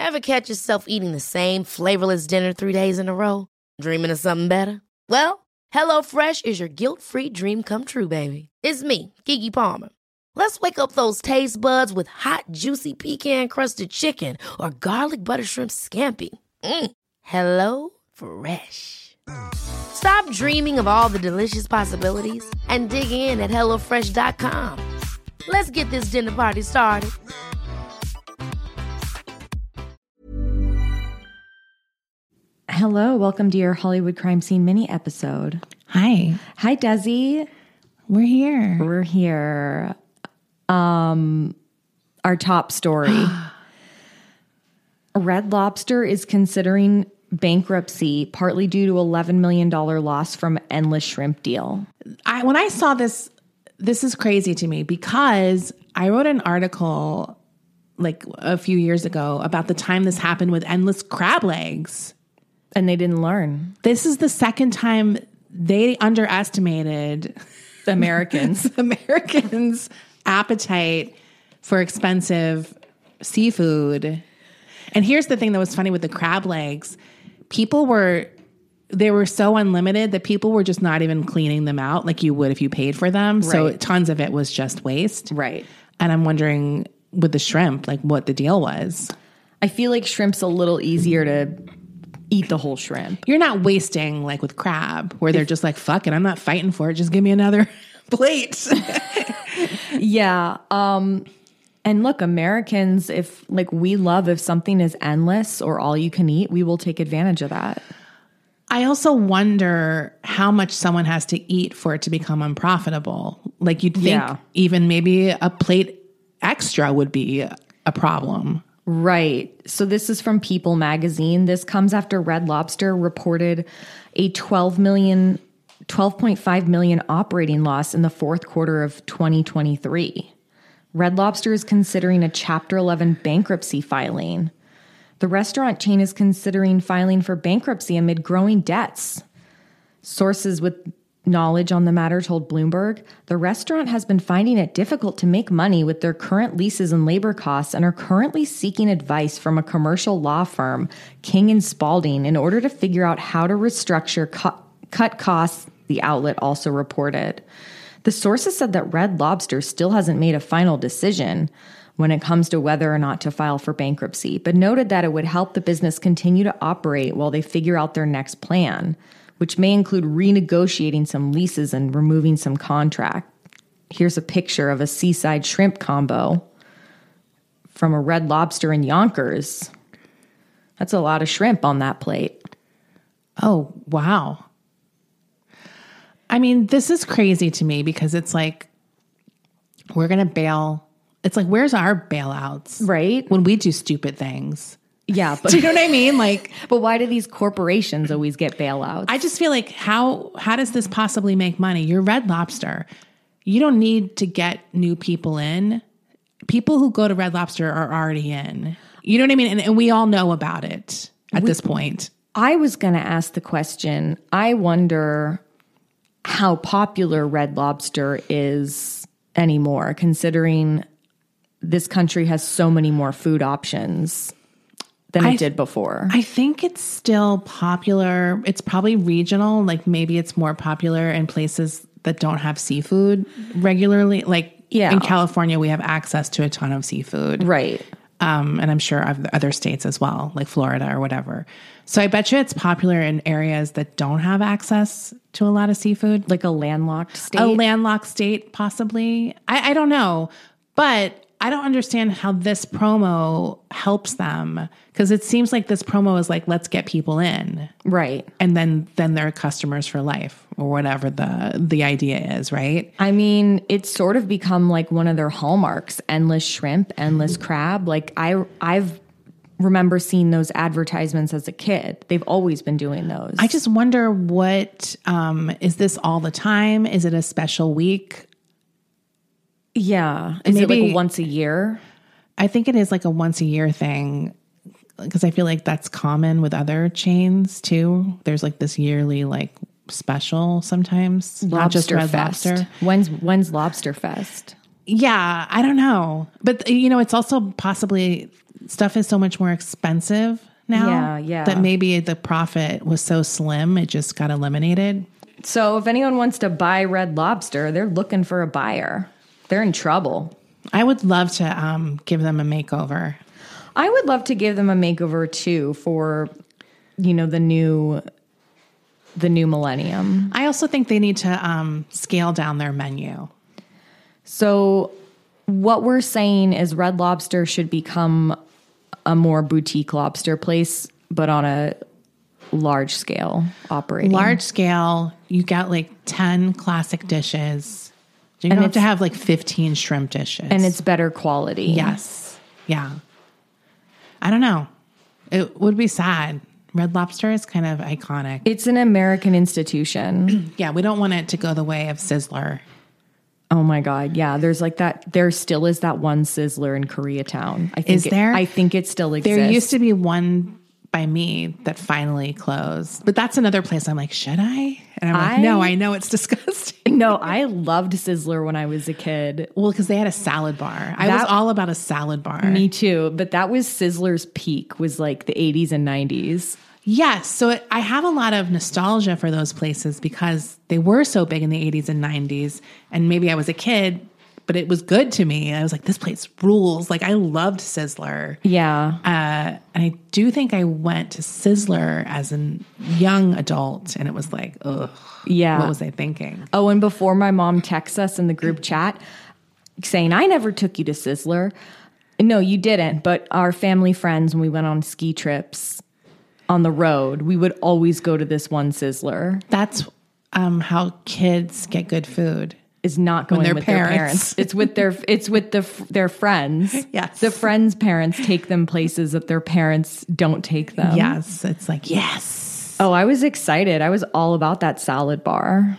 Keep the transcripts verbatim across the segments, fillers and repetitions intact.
Ever catch yourself eating the same flavorless dinner three days in a row? Dreaming of something better? Well, HelloFresh is your guilt-free dream come true, baby. It's me, Keke Palmer. Let's wake up those taste buds with hot, juicy pecan-crusted chicken or garlic butter shrimp scampi. Mm. Hello Fresh. Stop dreaming of all the delicious possibilities and dig in at hello fresh dot com. Let's get this dinner party started. Hello, welcome to your Hollywood Crime Scene mini episode. Hi. Hi, Desi. We're here. We're here. Um, our top story. Red Lobster is considering bankruptcy partly due to eleven million dollars loss from endless shrimp deal. I, when I saw this, this is crazy to me because I wrote an article like a few years ago about the time this happened with endless crab legs. And they didn't learn. This is the second time they underestimated Americans. Americans' appetite for expensive seafood. And here's the thing that was funny with the crab legs. People were, they were so unlimited that people were just not even cleaning them out like you would if you paid for them. Right. So tons of it was just waste. Right. And I'm wondering with the shrimp, like what the deal was. I feel like shrimp's a little easier to eat the whole shrimp. You're not wasting like with crab where they're if, just like, fuck it, I'm not fighting for it. Just give me another plate. Yeah. Um, and look, Americans, if like we love if something is endless or all you can eat, we will take advantage of that. I also wonder how much someone has to eat for it to become unprofitable. Like you'd think yeah. even maybe a plate extra would be a problem. Right. So this is from People magazine. This comes after Red Lobster reported a twelve million, twelve point five million operating loss in the fourth quarter of twenty twenty-three. Red Lobster is considering a Chapter eleven bankruptcy filing. The restaurant chain is considering filing for bankruptcy amid growing debts. Sources with knowledge on the matter told Bloomberg, the restaurant has been finding it difficult to make money with their current leases and labor costs and are currently seeking advice from a commercial law firm, King and Spalding, in order to figure out how to restructure, cut, cut costs, the outlet also reported. The sources said that Red Lobster still hasn't made a final decision when it comes to whether or not to file for bankruptcy, but noted that it would help the business continue to operate while they figure out their next plan, which may include renegotiating some leases and removing some contract. Here's a picture of a seaside shrimp combo from a Red Lobster in Yonkers. That's a lot of shrimp on that plate. Oh, wow. I mean, this is crazy to me because it's like, we're going to bail. It's like, where's our bailouts? Right. When we do stupid things. Yeah. But do you know what I mean? Like, but why do these corporations always get bailouts? I just feel like how, how does this possibly make money? You're Red Lobster. You don't need to get new people in. People who go to Red Lobster are already in. You know what I mean? And, and we all know about it at we, this point. I was going to ask the question. I wonder how popular Red Lobster is anymore, considering this country has so many more food options than it I, did before. I think it's still popular. It's probably regional. Like maybe it's more popular in places that don't have seafood regularly. Like yeah. in California, we have access to a ton of seafood. Right. Um, and I'm sure of other states as well, like Florida or whatever. So I bet you it's popular in areas that don't have access to a lot of seafood. Like a landlocked state? A landlocked state, possibly. I, I don't know. But I don't understand how this promo helps them, because it seems like this promo is like, let's get people in. Right. And then then they're customers for life or whatever the the idea is, right? I mean, it's sort of become like one of their hallmarks, endless shrimp, endless crab. Like I I've remember seeing those advertisements as a kid. They've always been doing those. I just wonder what, um, is this all the time? Is it a special week? Yeah. Is Maybe, it like once a year? I think it is like a once a year thing, because I feel like that's common with other chains too. There's like this yearly like special sometimes. Lobster not just Red Fest. Lobster. When's when's Lobster Fest? Yeah, I don't know. But you know, it's also possibly stuff is so much more expensive now. Yeah, yeah. That maybe the profit was so slim, it just got eliminated. So if anyone wants to buy Red Lobster, they're looking for a buyer. They're in trouble. I would love to um, give them a makeover. I would love to give them a makeover too for, you know, the new, the new millennium. I also think they need to um, scale down their menu. So what we're saying is Red Lobster should become a more boutique lobster place, but on a large scale operating. Large scale, you got like ten classic dishes. You don't have to have like fifteen shrimp dishes. And it's better quality. Yes. Yeah. I don't know. It would be sad. Red Lobster is kind of iconic. It's an American institution. Yeah, we don't want it to go the way of Sizzler. Oh my God. Yeah. There's like that. There still is that one Sizzler in Koreatown. I think Is it, there? I think it still exists. There used to be one by me that finally closed. But that's another place I'm like, should I? And I'm like, I- no, I know it's disgusting. No, I loved Sizzler when I was a kid. Well, because they had a salad bar. I That- was all about a salad bar. Me too. But that was Sizzler's peak, was like the eighties and nineties. Yes. So it, I have a lot of nostalgia for those places because they were so big in the eighties and nineties. And maybe I was a kid, but it was good to me. I was like, this place rules. Like, I loved Sizzler. Yeah. Uh, and I do think I went to Sizzler as a young adult, and it was like, ugh. Yeah. What was I thinking? Oh, and before my mom texts us in the group chat saying, I never took you to Sizzler. No, you didn't. But our family friends, when we went on ski trips on the road, we would always go to this one Sizzler. That's um, how kids get good food. Is not going their with parents. their parents. It's with their it's with the their friends. Yes. The friends' parents take them places that their parents don't take them. Yes. It's like, yes. Oh, I was excited. I was all about that salad bar.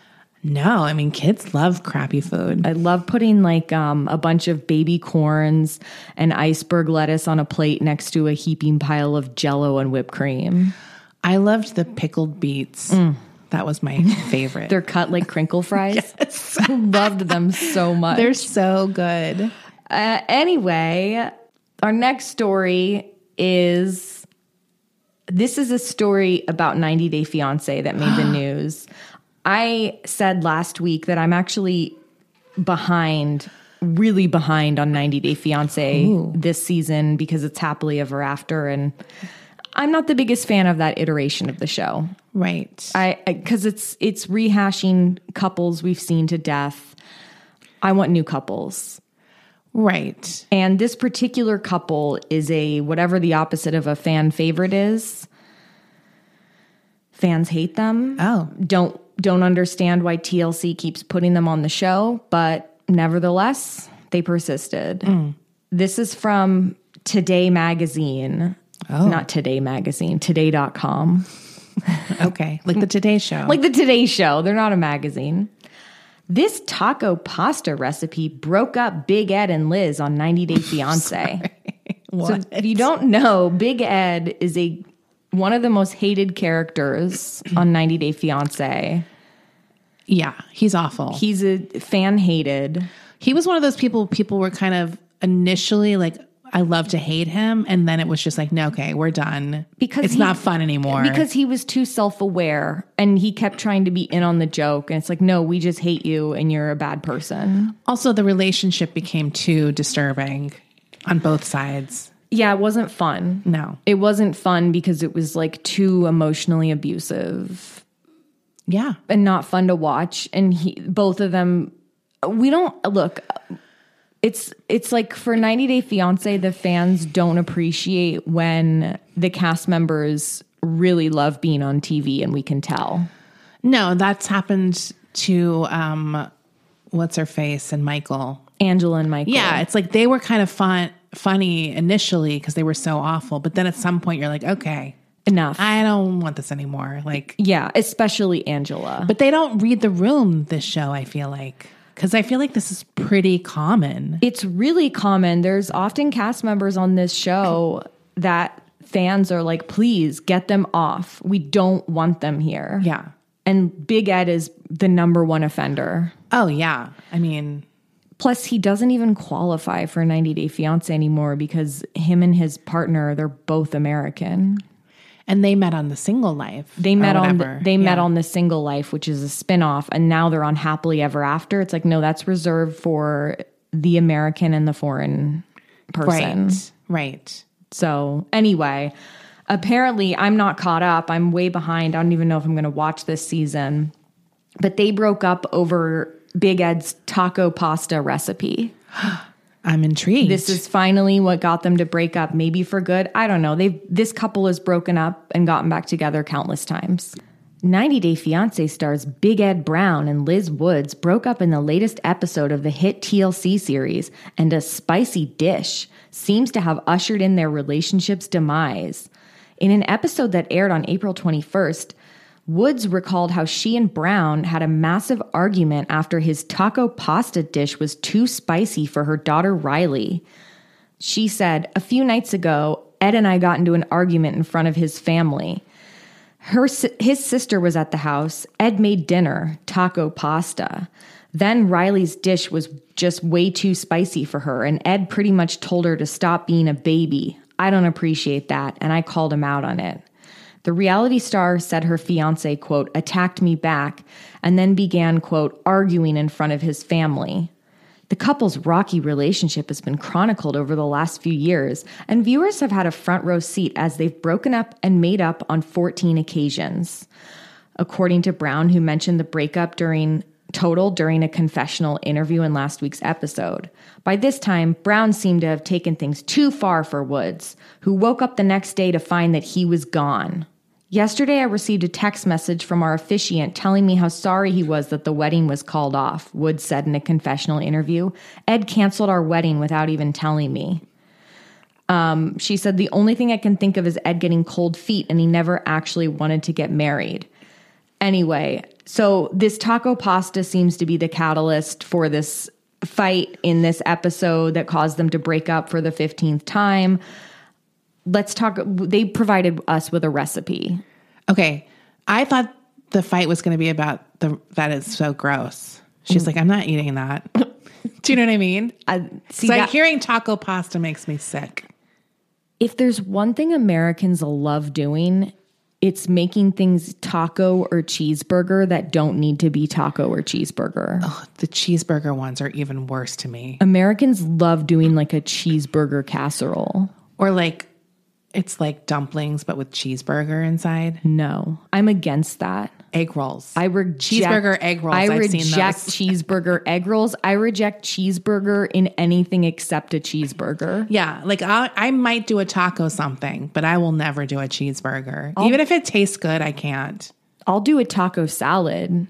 No, I mean, kids love crappy food. I love putting like um, a bunch of baby corns and iceberg lettuce on a plate next to a heaping pile of Jell-O and whipped cream. I loved the pickled beets. That was my favorite. They're cut like crinkle fries. Yes. I loved them so much. They're so good. Uh, anyway, our next story is, this is a story about ninety Day Fiancé that made the news. I said last week that I'm actually behind, really behind on ninety Day Fiancé Ooh. this season because it's happily ever after. And I'm not the biggest fan of that iteration of the show. Right. I, because it's, it's rehashing couples we've seen to death. I want new couples. Right. And this particular couple is a, whatever the opposite of a fan favorite is. Fans hate them. Oh. Don't, don't understand why T L C keeps putting them on the show, but nevertheless, they persisted. Mm. This is from Today Magazine. Oh. Not Today Magazine, today dot com. Okay. Like the Today Show. Like the Today Show. They're not a magazine. This taco pasta recipe broke up Big Ed and Liz on ninety Day Fiancé. So if you don't know, Big Ed is a one of the most hated characters on ninety Day Fiancé. Yeah, he's awful. He's a fan hated. He was one of those people people were kind of initially like, I love to hate him. And then it was just like, no, okay, we're done. Because it's he, not fun anymore. Because he was too self-aware and he kept trying to be in on the joke. And it's like, no, we just hate you and you're a bad person. Also, the relationship became too disturbing on both sides. Yeah, it wasn't fun. No. It wasn't fun because it was like too emotionally abusive. Yeah. And not fun to watch. And he, both of them, we don't, look, it's it's like for ninety Day Fiancé, the fans don't appreciate when the cast members really love being on T V, and we can tell. No, that's happened to um, what's her face and Michael. Angela and Michael. Yeah, it's like they were kind of fun, funny initially because they were so awful, but then at some point you're like, okay, enough. I don't want this anymore. Like, yeah, especially Angela. But they don't read the room. This show, I feel like. Because I feel like this is pretty common. It's really common. There's often cast members on this show that fans are like, please get them off. We don't want them here. Yeah. And Big Ed is the number one offender. Oh, yeah. I mean, Plus, he doesn't even qualify for ninety Day Fiancé anymore because him and his partner, they're both American. And they met on The Single Life. They met on the, they yeah. met on The Single Life, which is a spinoff, and now they're on Happily Ever After. It's like, no, that's reserved for the American and the foreign person. Right. Right. So anyway, apparently I'm not caught up. I'm way behind. I don't even know if I'm going to watch this season. But they broke up over Big Ed's taco pasta recipe. I'm intrigued. This is finally what got them to break up, maybe for good. I don't know. They've this couple has broken up and gotten back together countless times. ninety Day Fiancé stars Big Ed Brown and Liz Woods broke up in the latest episode of the hit T L C series, and a spicy dish seems to have ushered in their relationship's demise. In an episode that aired on April twenty-first, Woods recalled how she and Brown had a massive argument after his taco pasta dish was too spicy for her daughter Riley. She said, "A few nights ago, Ed and I got into an argument in front of his family. Her, his sister was at the house. Ed made dinner, taco pasta. Then Riley's dish was just way too spicy for her, and Ed pretty much told her to stop being a baby. I don't appreciate that, and I called him out on it." The reality star said her fiancé, quote, attacked me back, and then began, quote, arguing in front of his family. The couple's rocky relationship has been chronicled over the last few years, and viewers have had a front row seat as they've broken up and made up on fourteen occasions. According to Brown, who mentioned the breakup during total during a confessional interview in last week's episode. By this time, Brown seemed to have taken things too far for Woods, who woke up the next day to find that he was gone. "Yesterday, I received a text message from our officiant telling me how sorry he was that the wedding was called off," Woods said in a confessional interview. "Ed canceled our wedding without even telling me." Um, she said, "The only thing I can think of is Ed getting cold feet, and he never actually wanted to get married." Anyway, so this taco pasta seems to be the catalyst for this fight in this episode that caused them to break up for the fifteenth time. Let's talk. They provided us with a recipe. Okay. I thought the fight was going to be about the that is so gross. She's mm. like, "I'm not eating that." Do you know what I mean? I, see, it's like that, hearing taco pasta makes me sick. If there's one thing Americans love doing, it's making things taco or cheeseburger that don't need to be taco or cheeseburger. Oh, the cheeseburger ones are even worse to me. Americans love doing like a cheeseburger casserole. Or like, it's like dumplings, but with cheeseburger inside. No, I'm against that. Egg rolls. I reject cheeseburger egg rolls. I I've reject seen those. cheeseburger egg rolls. I reject cheeseburger in anything except a cheeseburger. Yeah, like I, I might do a taco something, but I will never do a cheeseburger. I'll, Even if it tastes good, I can't. I'll do a taco salad.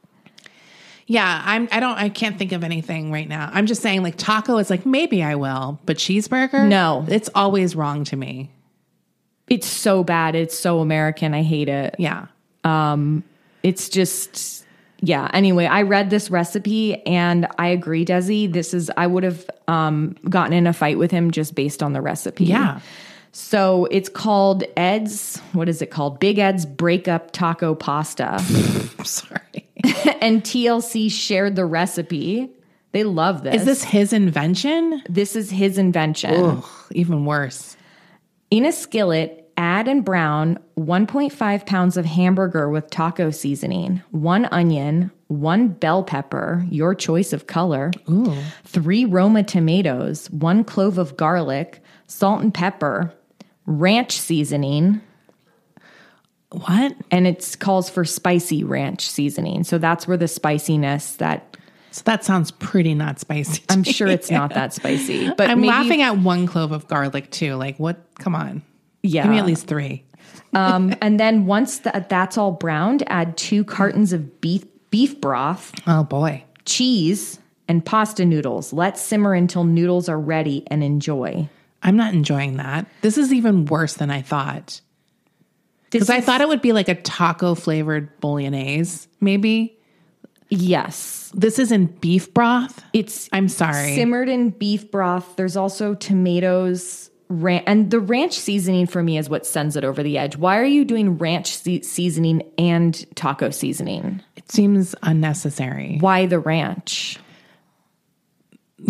Yeah, I'm. I don't. I can't think of anything right now. I'm just saying, like taco is like maybe I will, but cheeseburger, no, it's always wrong to me. It's so bad. It's so American. I hate it. Yeah. Um, it's just, yeah. Anyway, I read this recipe and I agree, Desi. This is, I would have um, gotten in a fight with him just based on the recipe. Yeah. So it's called Ed's, what is it called? Big Ed's Breakup Taco Pasta. I'm sorry. And T L C shared the recipe. They love this. Is this his invention? This is his invention. Ugh, even worse. In a skillet, add and brown one point five pounds of hamburger with taco seasoning, one onion, one bell pepper, your choice of color, Ooh. three Roma tomatoes, one clove of garlic, salt and pepper, ranch seasoning. What? And it calls for spicy ranch seasoning. So that's where the spiciness that... So that sounds pretty not spicy. I'm sure it's not that spicy. But I'm maybe, laughing at one clove of garlic too. Like what? Come on. Yeah. Give me at least three. um, and then once the, that's all browned, add two cartons of beef beef broth. Oh boy. Cheese and pasta noodles. Let simmer until noodles are ready and enjoy. I'm not enjoying that. This is even worse than I thought. Because I thought it would be like a taco flavored bolognese, maybe. Yes. This is in beef broth? It's I'm sorry. Simmered in beef broth. There's also tomatoes. Ran- and the ranch seasoning for me is what sends it over the edge. Why are you doing ranch se- seasoning and taco seasoning? It seems unnecessary. Why the ranch?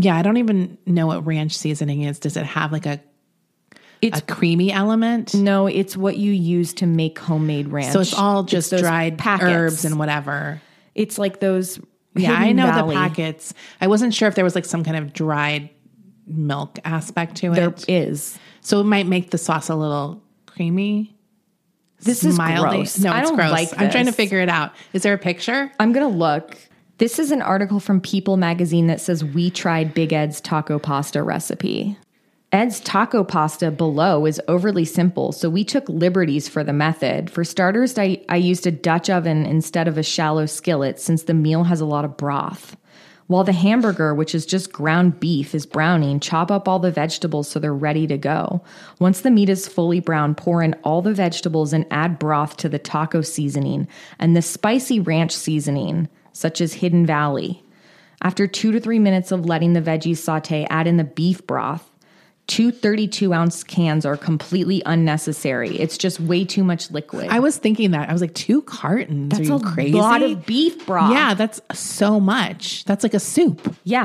Yeah, I don't even know what ranch seasoning is. Does it have like a It's a creamy element? no, it's what you use to make homemade ranch. So it's all just those dried packets. herbs and whatever. It's like those. Yeah, Hidden I know Valley. the packets. I wasn't sure if there was like some kind of dried milk aspect to it. There is. So it might make the sauce a little creamy. This is mildly. gross. No, I it's don't gross. like I'm trying to this. figure it out. Is there a picture? I'm going to look. This is an article from People magazine that says, we tried Big Ed's taco pasta recipe. Ed's taco pasta below is overly simple, so we took liberties for the method. For starters, I, I used a Dutch oven instead of a shallow skillet since the meal has a lot of broth. While the hamburger, which is just ground beef, is browning, chop up all the vegetables so they're ready to go. Once the meat is fully brown, pour in all the vegetables and add broth to the taco seasoning and the spicy ranch seasoning, such as Hidden Valley. After two to three minutes of letting the veggies saute, add in the beef broth. Two thirty-two ounce cans are completely unnecessary. It's just way too much liquid. I was thinking that. I was like, two cartons? That's Are a you crazy? lot of beef broth. Yeah, that's so much. That's like a soup. Yeah.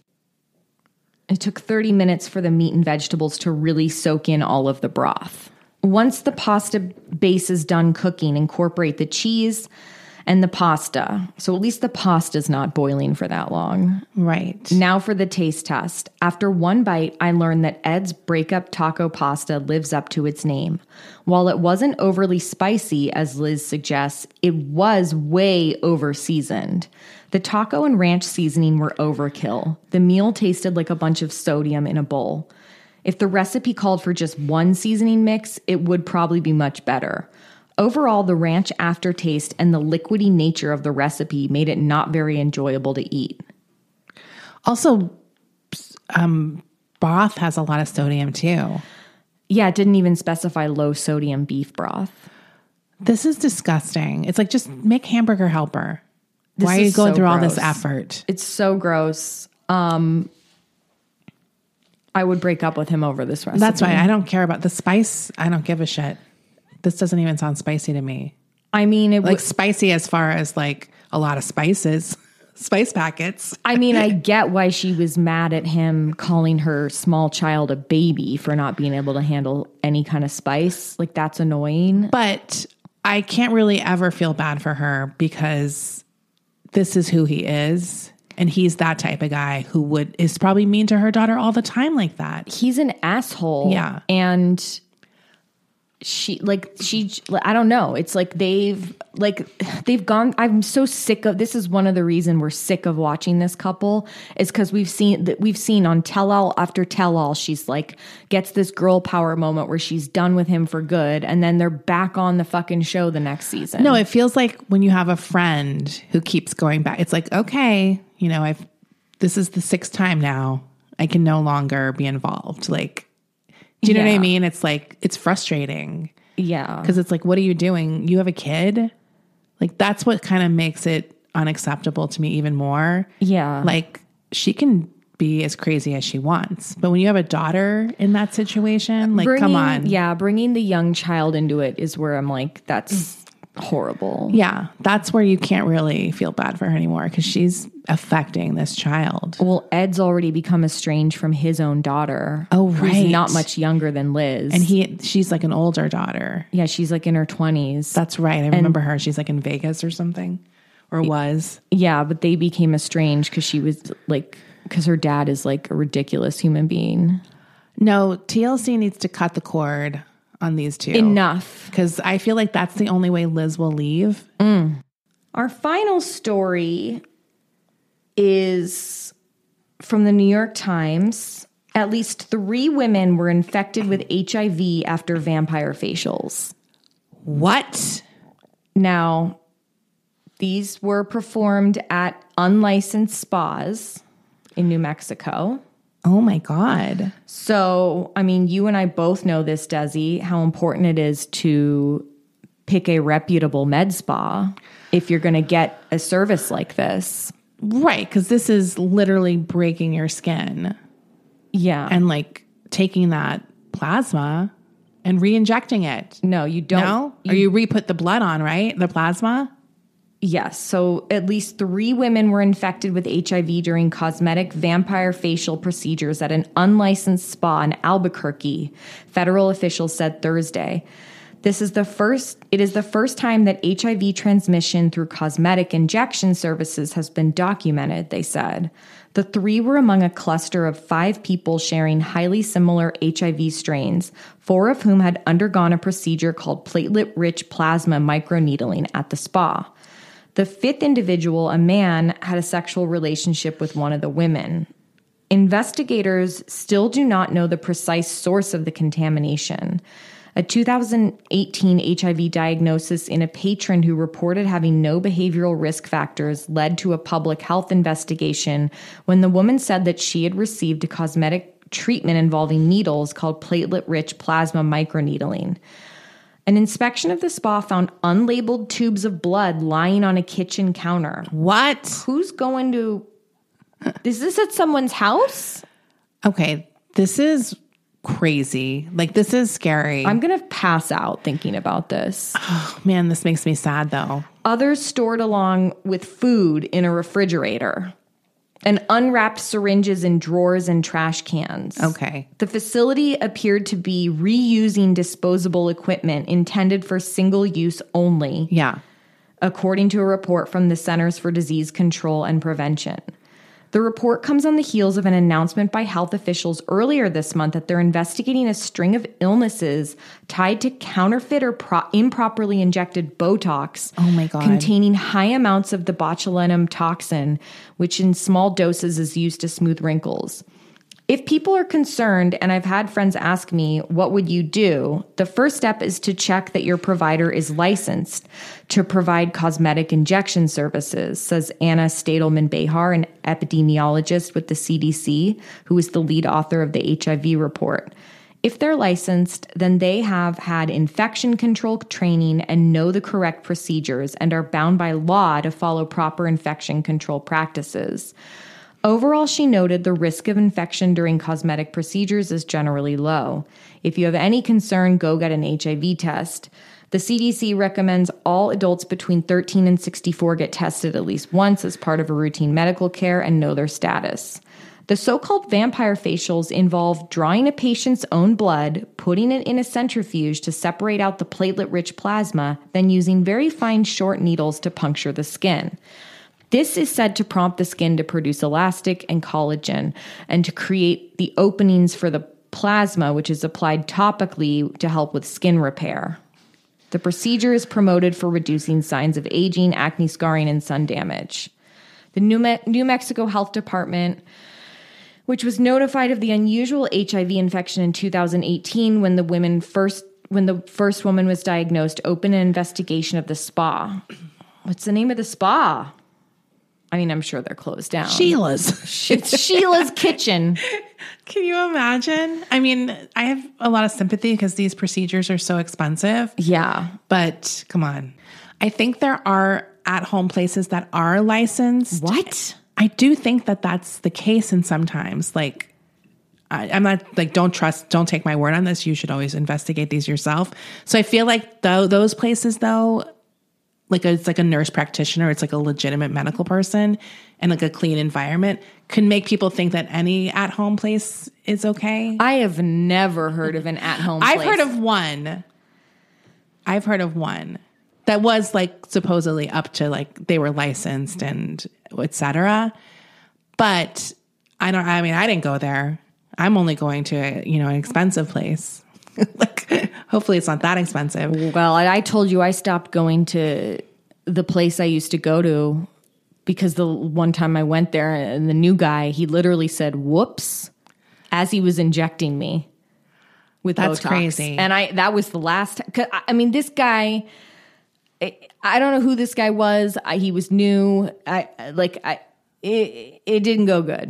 It took thirty minutes for the meat and vegetables to really soak in all of the broth. Once the pasta base is done cooking, incorporate the cheese and the pasta. So at least the pasta's not boiling for that long. Right. Now for the taste test. After one bite, I learned that Ed's breakup taco pasta lives up to its name. While it wasn't overly spicy, as Liz suggests, it was way over seasoned. The taco and ranch seasoning were overkill. The meal tasted like a bunch of sodium in a bowl. If the recipe called for just one seasoning mix, it would probably be much better. Overall, the ranch aftertaste and the liquidy nature of the recipe made it not very enjoyable to eat. Also, um, broth has a lot of sodium too. Yeah, it didn't even specify low sodium beef broth. This is disgusting. It's like, just make Hamburger Helper. This Why are you is going so through all this gross. effort? It's so gross. Um, I would break up with him over this recipe. That's why I don't care about the spice. I don't give a shit. This doesn't even sound spicy to me. I mean, it Like would. spicy as far as like a lot of spices, spice packets. I mean, I get why she was mad at him calling her small child a baby for not being able to handle any kind of spice. Like, that's annoying. But I can't really ever feel bad for her because this is who he is. And he's that type of guy who would is probably mean to her daughter all the time like that. He's an asshole. Yeah. And she like she I don't know. It's like they've like they've gone I'm so sick of this is one of the reasons we're sick of watching this couple is because we've seen that we've seen on tell all after tell all she's like gets this girl power moment where she's done with him for good and then they're back on the fucking show the next season. No, it feels like when you have a friend who keeps going back, it's like, okay, you know, I've this is the sixth time now. I can no longer be involved. Like, do you know Yeah. what I mean? It's like, it's frustrating Yeah. because it's like, what are you doing? You have a kid? Like, that's what kind of makes it unacceptable to me even more. Yeah. Like, she can be as crazy as she wants. But when you have a daughter in that situation, like, Bringing- come on. Yeah, bringing the young child into it is where I'm like, that's horrible. Yeah, that's where you can't really feel bad for her anymore because she's affecting this child. Well, Ed's already become estranged from his own daughter. Oh, who's right. not much younger than Liz. And he, she's like an older daughter. yeah, she's like in her twenties. That's right. I remember her. She's like in Vegas or something, or was. Yeah, but they became estranged because she was like, because her dad is like a ridiculous human being. No, T L C needs to cut the cord on these two. Enough. Because I feel like that's the only way Liz will leave. Our final story is from the New York Times. At least three women were infected with H I V after vampire facials. What? Now, these were performed at unlicensed spas in New Mexico. Oh my God. So, I mean, you and I both know this, Desi, how important it is to pick a reputable med spa if you're going to get a service like this. Right. Because this is literally breaking your skin Yeah. and like taking that plasma and re-injecting it. no, you don't. No? Or you re-put the blood on, right? The plasma? Yes. So at least three women were infected with H I V during cosmetic vampire facial procedures at an unlicensed spa in Albuquerque, federal officials said Thursday. This is the first, it is the first time that H I V transmission through cosmetic injection services has been documented, they said. The three were among a cluster of five people sharing highly similar H I V strains, four of whom had undergone a procedure called platelet-rich plasma microneedling at the spa. The fifth individual, a man, had a sexual relationship with one of the women. Investigators still do not know the precise source of the contamination. A two thousand eighteen H I V diagnosis in a patron who reported having no behavioral risk factors led to a public health investigation when the woman said that she had received a cosmetic treatment involving needles called platelet-rich plasma microneedling. An inspection of the spa found unlabeled tubes of blood lying on a kitchen counter. What? Who's going to... Is this at someone's house? Okay, this is crazy. Like, this is scary. I'm going to pass out thinking about this. Oh, man, this makes me sad, though. Others stored along with food in a refrigerator and unwrapped syringes in drawers and trash cans. Okay. The facility appeared to be reusing disposable equipment intended for single use only. Yeah. According to a report from the Centers for Disease Control and Prevention. The report comes on the heels of an announcement by health officials earlier this month that they're investigating a string of illnesses tied to counterfeit or pro- improperly injected Botox. Oh my God. Containing high amounts of the botulinum toxin, which in small doses is used to smooth wrinkles. If people are concerned, and I've had friends ask me, what would you do? The first step is to check that your provider is licensed to provide cosmetic injection services, says Anna Stadelman-Behar, an epidemiologist with the C D C, who is the lead author of the H I V report. If they're licensed, then they have had infection control training and know the correct procedures and are bound by law to follow proper infection control practices. Overall, she noted the risk of infection during cosmetic procedures is generally low. If you have any concern, go get an H I V test. The C D C recommends all adults between thirteen and sixty-four get tested at least once as part of a routine medical care and know their status. The so-called vampire facials involve drawing a patient's own blood, putting it in a centrifuge to separate out the platelet-rich plasma, then using very fine short needles to puncture the skin. This is said to prompt the skin to produce elastic and collagen and to create the openings for the plasma, which is applied topically to help with skin repair. The procedure is promoted for reducing signs of aging, acne scarring, and sun damage. The New, Me- New Mexico Health Department, which was notified of the unusual H I V infection in two thousand eighteen when the women first when the first woman was diagnosed, opened an investigation of the spa. What's the name of the spa? I mean, I'm sure they're closed down. Sheila's. It's Sheila's Kitchen. Can you imagine? I mean, I have a lot of sympathy because these procedures are so expensive. Yeah. But come on. I think there are at-home places that are licensed. What? I do think that that's the case in sometimes. Like, I, I'm not like, don't trust, don't take my word on this. You should always investigate these yourself. So I feel like though those places though, like a, it's like a nurse practitioner, it's like a legitimate medical person and like a clean environment can make people think that any at-home place is okay. I have never heard of an at-home place. I've heard of one. I've heard of one that was like supposedly up to like they were licensed and et cetera. But I don't, I mean, I didn't go there. I'm only going to, you know, an expensive place. Like, hopefully it's not that expensive. Well, I, I told you I stopped going to the place I used to go to because the one time I went there and the new guy, he literally said, whoops, as he was injecting me with That's Botox. crazy. And I, that was the last, cause, I mean, this guy, I, I don't know who this guy was. I, he was new. I like, I, it, it didn't go good.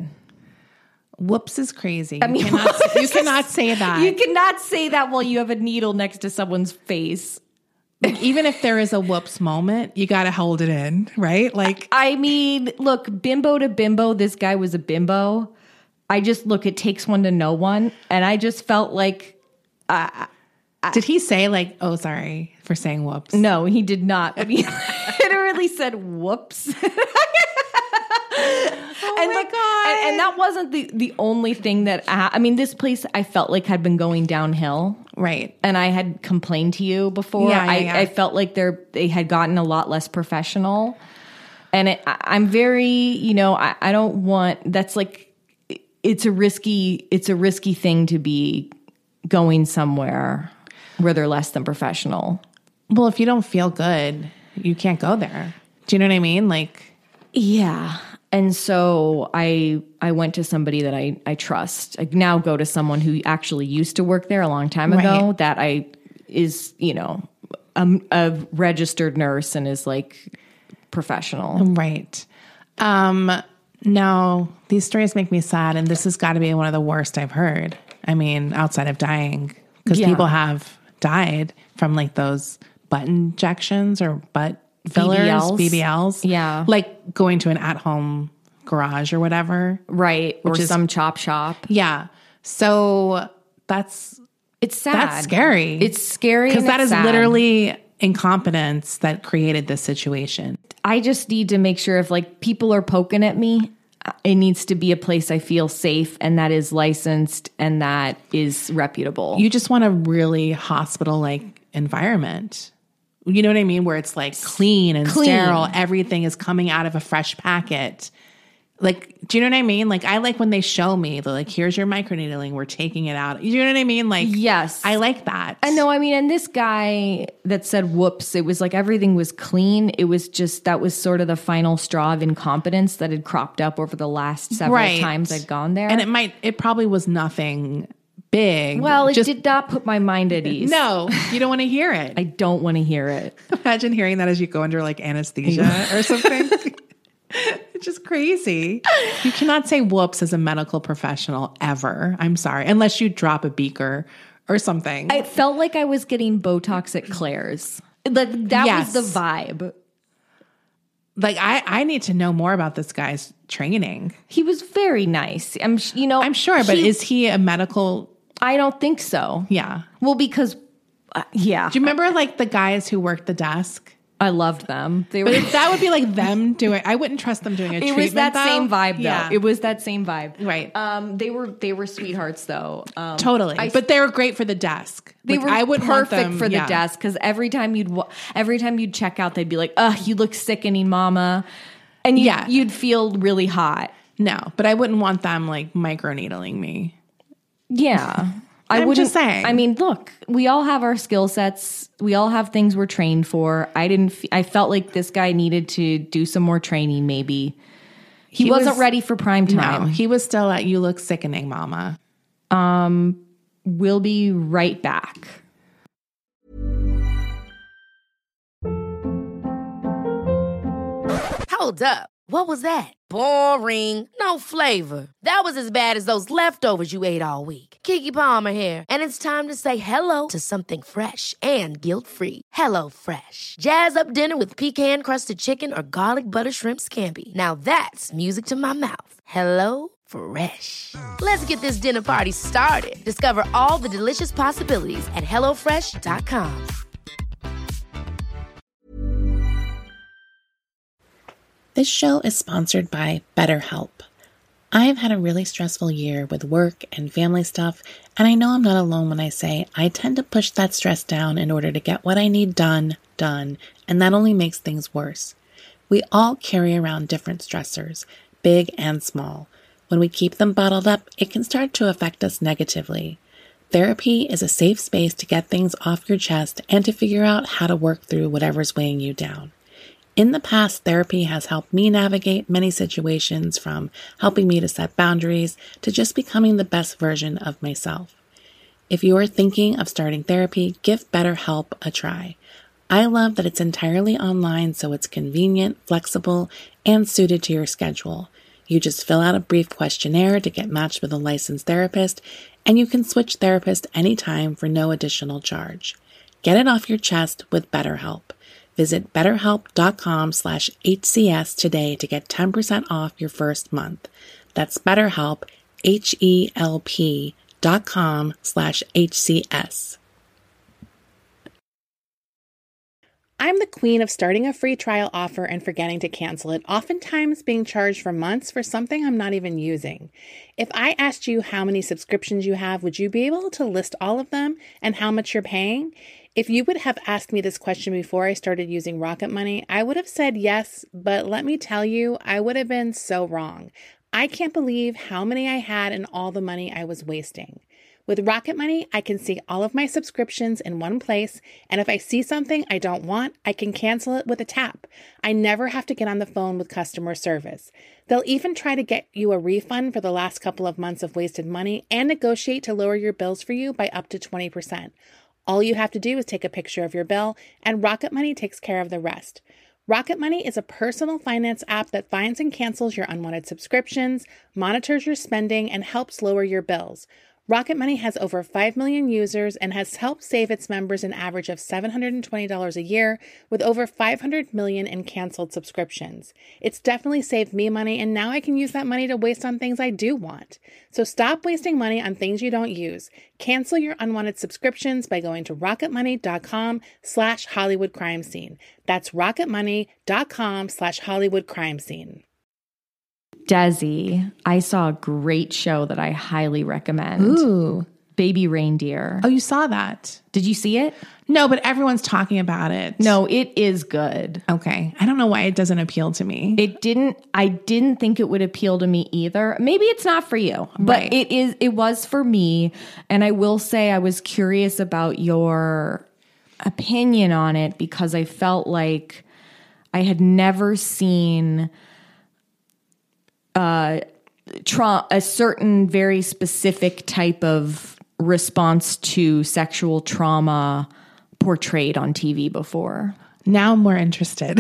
Whoops is crazy. I mean, you cannot, you cannot say that. You cannot say that while you have a needle next to someone's face. Like, even if there is a whoops moment, you got to hold it in, right? Like, I mean, look, bimbo to bimbo, this guy was a bimbo. I just, look, it takes one to know one. And I just felt like, uh, I, Did he say like, oh, sorry for saying whoops? No, he did not. But he literally said whoops. Oh and my like, God. And, and that wasn't the, the only thing that, I, I mean, this place I felt like had been going downhill. Right. And I had complained to you before. Yeah, yeah, I, yeah. I felt like they're, they had gotten a lot less professional. And it, I, I'm very, you know, I, I don't want, that's like, it's a risky, it's a risky thing to be going somewhere where they're less than professional. Well, if you don't feel good, you can't go there. Do you know what I mean? Like, yeah. And so I I went to somebody that I, I trust. I now go to someone who actually used to work there a long time ago Right. that I is, you know, a, a registered nurse and is like professional. right. Um, now, these stories make me sad, and this has got to be one of the worst I've heard. I mean, outside of dying, because Yeah. people have died from like those butt injections or butt fillers, B B Ls. B B Ls. Yeah. Like going to an at-home garage or whatever. Right. Or Which is- some chop shop. Yeah. So that's It's sad. that's scary. It's scary. Because and that it's is sad. literally incompetence that created this situation. I just need to make sure if like people are poking at me, it needs to be a place I feel safe and that is licensed and that is reputable. You just want a really hospital-like environment. You know what I mean? Where it's like clean and Clean. sterile. Everything is coming out of a fresh packet. Like, do you know what I mean? Like, I like when they show me, they're like, here's your microneedling. We're taking it out. You know what I mean? Like, Yes. I like that. I know. I mean, and this guy that said whoops, it was like everything was clean. It was just, that was sort of the final straw of incompetence that had cropped up over the last several Right. times I'd gone there. And it might, it probably was nothing big. well, it just, did not put my mind at ease. No, you don't want to hear it. I don't want to hear it. Imagine hearing that as you go under like anesthesia or something. It's just crazy. You cannot say whoops as a medical professional ever. I'm sorry. Unless you drop a beaker or something. I felt like I was getting Botox at Claire's. Like that Yes. was the vibe. like I, I need to know more about this guy's training. He was very nice. I'm, sh- you know, I'm sure, but he- is he a medical? I don't think so. Yeah. Well, because uh, yeah, Do you remember like the guys who worked the desk? I loved them. They were. But if that would be like them doing, I wouldn't trust them doing a It treatment. was that though. same vibe, though. Yeah. It was that same vibe, Right. Um, they were they were sweethearts, though. Um, Totally. I- but they were great for the desk. they Like, were I wouldn't want perfect them- for the yeah. desk because every time you'd wa- every time you'd check out, they'd be like, "Ugh, you look sickening, Mama," and you'd, Yeah. you'd feel really hot. No, but I wouldn't want them like microneedling me. Yeah. I I'm wouldn't, just saying. I mean, look, we all have our skill sets. We all have things we're trained for. I didn't. F- I felt like this guy needed to do some more training. Maybe he, He wasn't was- ready for prime No, time. he was still at "You look sickening, Mama." We'll be right back. Hold up. What was that? Boring. No flavor. That was as bad as those leftovers you ate all week. Keke Palmer here, and it's time to say hello to something fresh and guilt-free. Hello Fresh. Jazz up dinner with pecan-crusted chicken or garlic butter shrimp scampi. Now that's music to my mouth. Hello Fresh. Let's get this dinner party started. Discover all the delicious possibilities at hello fresh dot com. This show is sponsored by BetterHelp. I've had a really stressful year with work and family stuff, and I know I'm not alone when I say I tend to push that stress down in order to get what I need done, done, and that only makes things worse. We all carry around different stressors, big and small. When we keep them bottled up, it can start to affect us negatively. Therapy is a safe space to get things off your chest and to figure out how to work through whatever's weighing you down. In the past, therapy has helped me navigate many situations, from helping me to set boundaries to just becoming the best version of myself. If you are thinking of starting therapy, give BetterHelp a try. I love that it's entirely online, so it's convenient, flexible, and suited to your schedule. You just fill out a brief questionnaire to get matched with a licensed therapist, and you can switch therapists anytime for no additional charge. Get it off your chest with BetterHelp. Visit betterhelp.com slash HCS today to get ten percent off your first month. That's BetterHelp, H E L P dot com slash HCS. I'm the queen of starting a free trial offer and forgetting to cancel it, oftentimes being charged for months for something I'm not even using. If I asked you how many subscriptions you have, would you be able to list all of them and how much you're paying? If you would have asked me this question before I started using Rocket Money, I would have said yes, but let me tell you, I would have been so wrong. I can't believe how many I had and all the money I was wasting. With Rocket Money, I can see all of my subscriptions in one place, and if I see something I don't want, I can cancel it with a tap. I never have to get on the phone with customer service. They'll even try to get you a refund for the last couple of months of wasted money and negotiate to lower your bills for you by up to twenty percent. All you have to do is take a picture of your bill, and Rocket Money takes care of the rest. Rocket Money is a personal finance app that finds and cancels your unwanted subscriptions, monitors your spending, and helps lower your bills. Rocket Money has over five million users and has helped save its members an average of seven hundred twenty dollars a year with over five hundred million in canceled subscriptions. It's definitely saved me money, and now I can use that money to waste on things I do want. So stop wasting money on things you don't use. Cancel your unwanted subscriptions by going to rocketmoney.com slash Hollywood crime scene. That's rocketmoney.com slash Hollywood crime scene. Desi, I saw a great show that I highly recommend. Ooh. Baby Reindeer. Oh, you saw that? Did you see it? No, but everyone's talking about it. No, it is good. Okay. I don't know why it doesn't appeal to me. It didn't, I didn't think it would appeal to me either. Maybe it's not for you, but Right. it is, it was for me. And I will say I was curious about your opinion on it because I felt like I had never seen Uh, tra- a certain very specific type of response to sexual trauma portrayed on T V before. Now I'm more interested.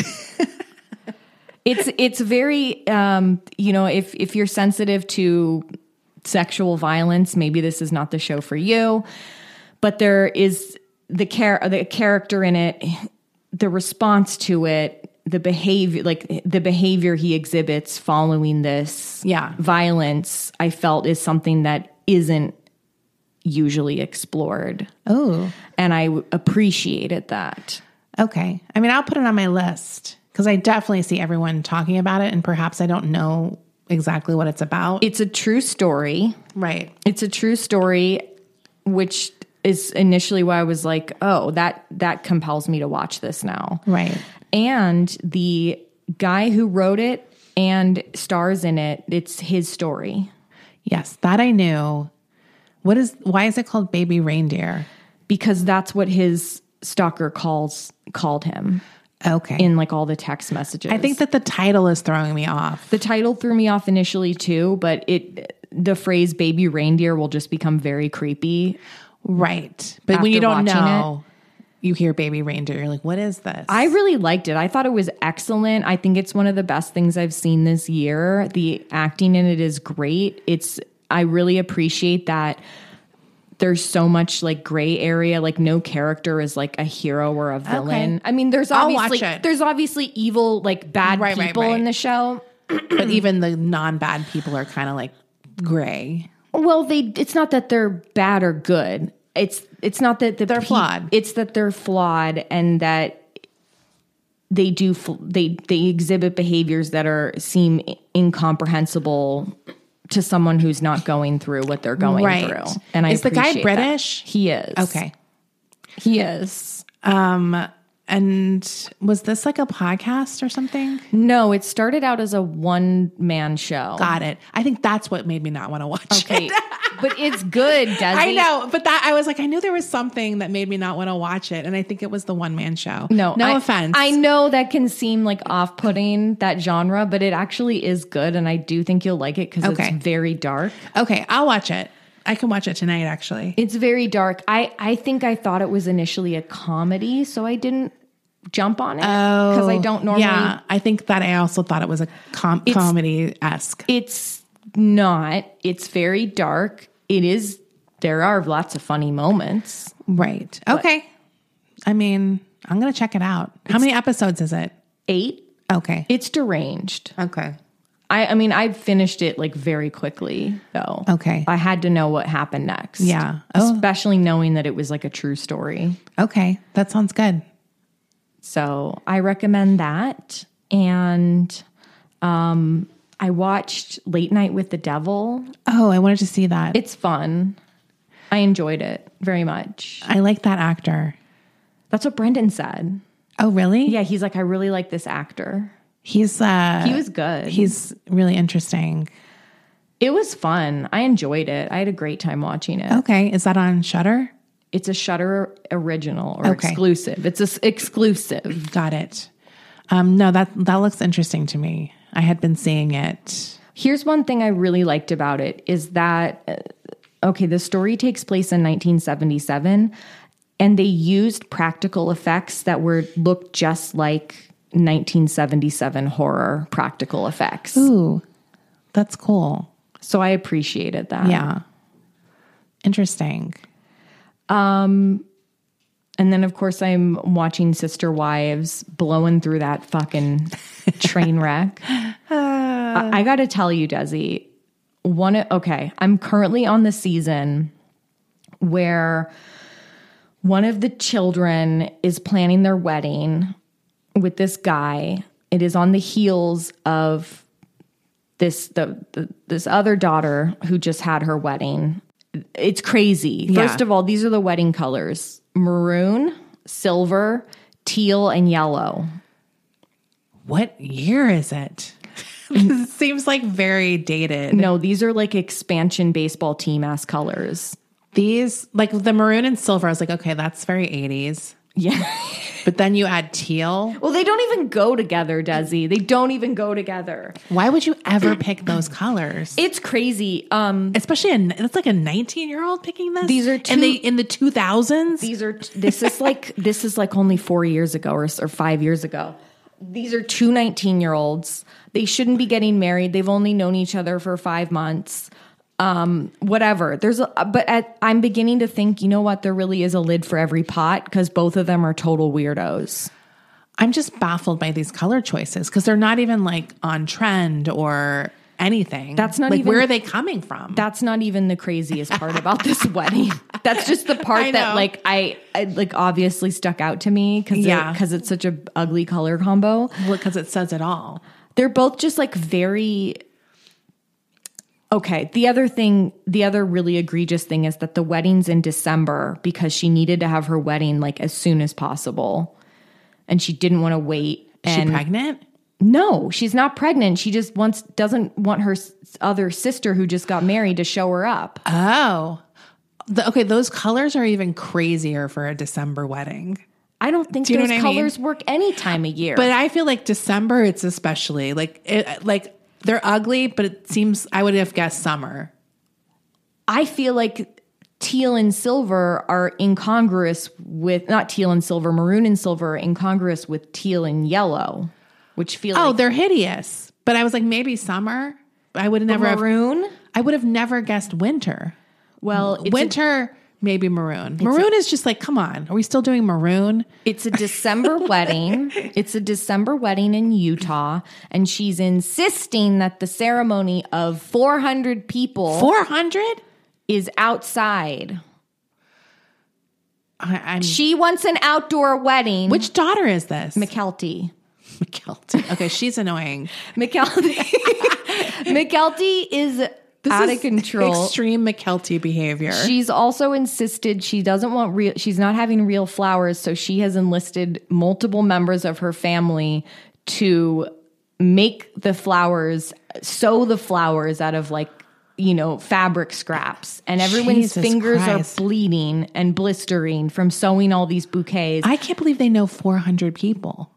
It's it's very um, you know, if if you're sensitive to sexual violence, maybe this is not the show for you. But there is the char- the character in it, the response to it. The behavior, like the behavior he exhibits following this Yeah. violence, I felt is something that isn't usually explored. Oh, And I w- appreciated that. okay. I mean, I'll put it on my list because I definitely see everyone talking about it, and perhaps I don't know exactly what it's about. It's a true story. Right. It's a true story, which is initially why I was like, oh, that that compels me to watch this now. Right. And the guy who wrote it and stars in it, it's his story. Yes, that I knew. What is? Why is it called Baby Reindeer? Because that's what his stalker calls called him Okay. in like all the text messages. I think that the title is throwing me off. the title threw me off initially too, but it the phrase baby reindeer will just become very creepy. Right. But when After you don't watching know, you hear Baby Reindeer, you're like, what is this? I really liked it. I thought it was excellent. I think it's one of the best things I've seen this year. The acting in it is great. It's I really appreciate that there's so much like gray area, like no character is like a hero or a villain. Okay. I mean, there's I'll obviously watch it. there's obviously evil, like bad Right, right, people right. in the show. But even the non-bad people are kind of like gray. Well, they it's not that they're bad or good. It's it's not that the They're flawed. It's that they're flawed and that they do fl- they they exhibit behaviors that are seem incomprehensible to someone who's not going through what they're going Right. through. And I Is the guy appreciate that. British? He is. Okay. He is. Um, and was this like a podcast or something? No, it started out as a one man show. Got it. I think that's what made me not want to watch Okay. it. But it's good, Desi. I know, but that I was like, I knew there was something that made me not want to watch it, and I think it was the one man show. No, no I, offense. I know that can seem like off-putting, that genre, but it actually is good, and I do think you'll like it because Okay. it's very dark. Okay, I'll watch it. I can watch it tonight, actually. It's very dark. I, I think I thought it was initially a comedy, so I didn't jump on it because I don't normally. Yeah, I think that I also thought it was a com- comedy esque. It's not. It's very dark. It is. There are lots of funny moments. Right. Okay. I mean, I'm gonna check it out. How many episodes is it? Eight. Okay. It's deranged. Okay. I, I mean, I finished it like very quickly, though. Okay. I had to know what happened next. Yeah. Oh. Especially knowing that it was like a true story. Okay. That sounds good. So I recommend that. And um, I watched Late Night with the Devil. Oh, I wanted to see that. It's fun. I enjoyed it very much. I like that actor. That's what Brendan said. Oh, really? Yeah, he's like, I really like this actor. He's uh He was good. He's really interesting. It was fun. I enjoyed it. I had a great time watching it. Okay. Is that on Shudder? It's a Shudder original or Okay. exclusive. It's a s- exclusive. Got it. Um, no, that that looks interesting to me. I had been seeing it. Here's one thing I really liked about it is that, uh, okay, the story takes place in nineteen seventy-seven, and they used practical effects that were looked just like nineteen seventy-seven horror practical effects. Ooh, that's cool. So I appreciated that. Yeah. Interesting. And then, of course, I'm watching Sister Wives, blowing through that fucking train wreck. I, I got to tell you, Desi, one. Okay, I'm currently on the season where one of the children is planning their wedding with this guy. It is on the heels of this the, the this other daughter who just had her wedding. It's crazy. Yeah. First of all, these are the wedding colors: maroon, silver, teal, and yellow. What year is it? It seems like very dated. No, these are like expansion baseball team ass colors. These, like the maroon and silver, I was like, okay, that's very eighties. Yeah. But then you add teal. Well, they don't even go together, Desi. They don't even go together. Why would you ever pick those colors? It's crazy. Um, Especially, a, it's like a nineteen-year-old picking this. These are and two- they in the two thousands. These are this is like this is like only four years ago or, or five years ago. These are two nineteen-year-olds. They shouldn't be getting married. They've only known each other for five months. Um, whatever. There's a, but at, I'm beginning to think, you know what? There really is a lid for every pot because both of them are total weirdos. I'm just baffled by these color choices because they're not even like on trend or anything. That's not like even- where are they coming from? That's not even the craziest part about this wedding. That's just the I part that know. like I, I like obviously stuck out to me because Yeah. because it's such a ugly color combo. because it says it all. They're both just like very okay. The other thing, the other really egregious thing is that the wedding's in December because she needed to have her wedding like as soon as possible. And she didn't want to wait. Is she And pregnant? no, she's not pregnant. She just wants doesn't want her s- other sister who just got married to show her up. Oh, the, okay. Those colors are even crazier for a December wedding. I don't think Do you know those what I mean? colors work any time of year. But I feel like December, it's especially like it, like they're ugly, but it seems I would have guessed summer. I feel like teal and silver are incongruous with not teal and silver, maroon and silver are incongruous with teal and yellow, which feel Oh, like they're hideous. But I was like, maybe summer. I would have never have, maroon. I would have never guessed winter. Well, it's winter, maybe maroon. Maroon is just like, come on, are we still doing maroon? A, it's a December wedding. It's a December wedding in Utah, and she's insisting that the ceremony of four hundred people Four hundred. is outside. I'm. She wants an outdoor wedding. Which daughter is this? McKelty. McKelty. Okay, she's annoying. McKelty. McKelty is This out is of control. Extreme McKelty behavior. She's also insisted she doesn't want real, she's not having real flowers. So she has enlisted multiple members of her family to make the flowers, sew the flowers out of like, you know, fabric scraps. And everyone's Jesus fingers Christ. are bleeding and blistering from sewing all these bouquets. I can't believe they know four hundred people.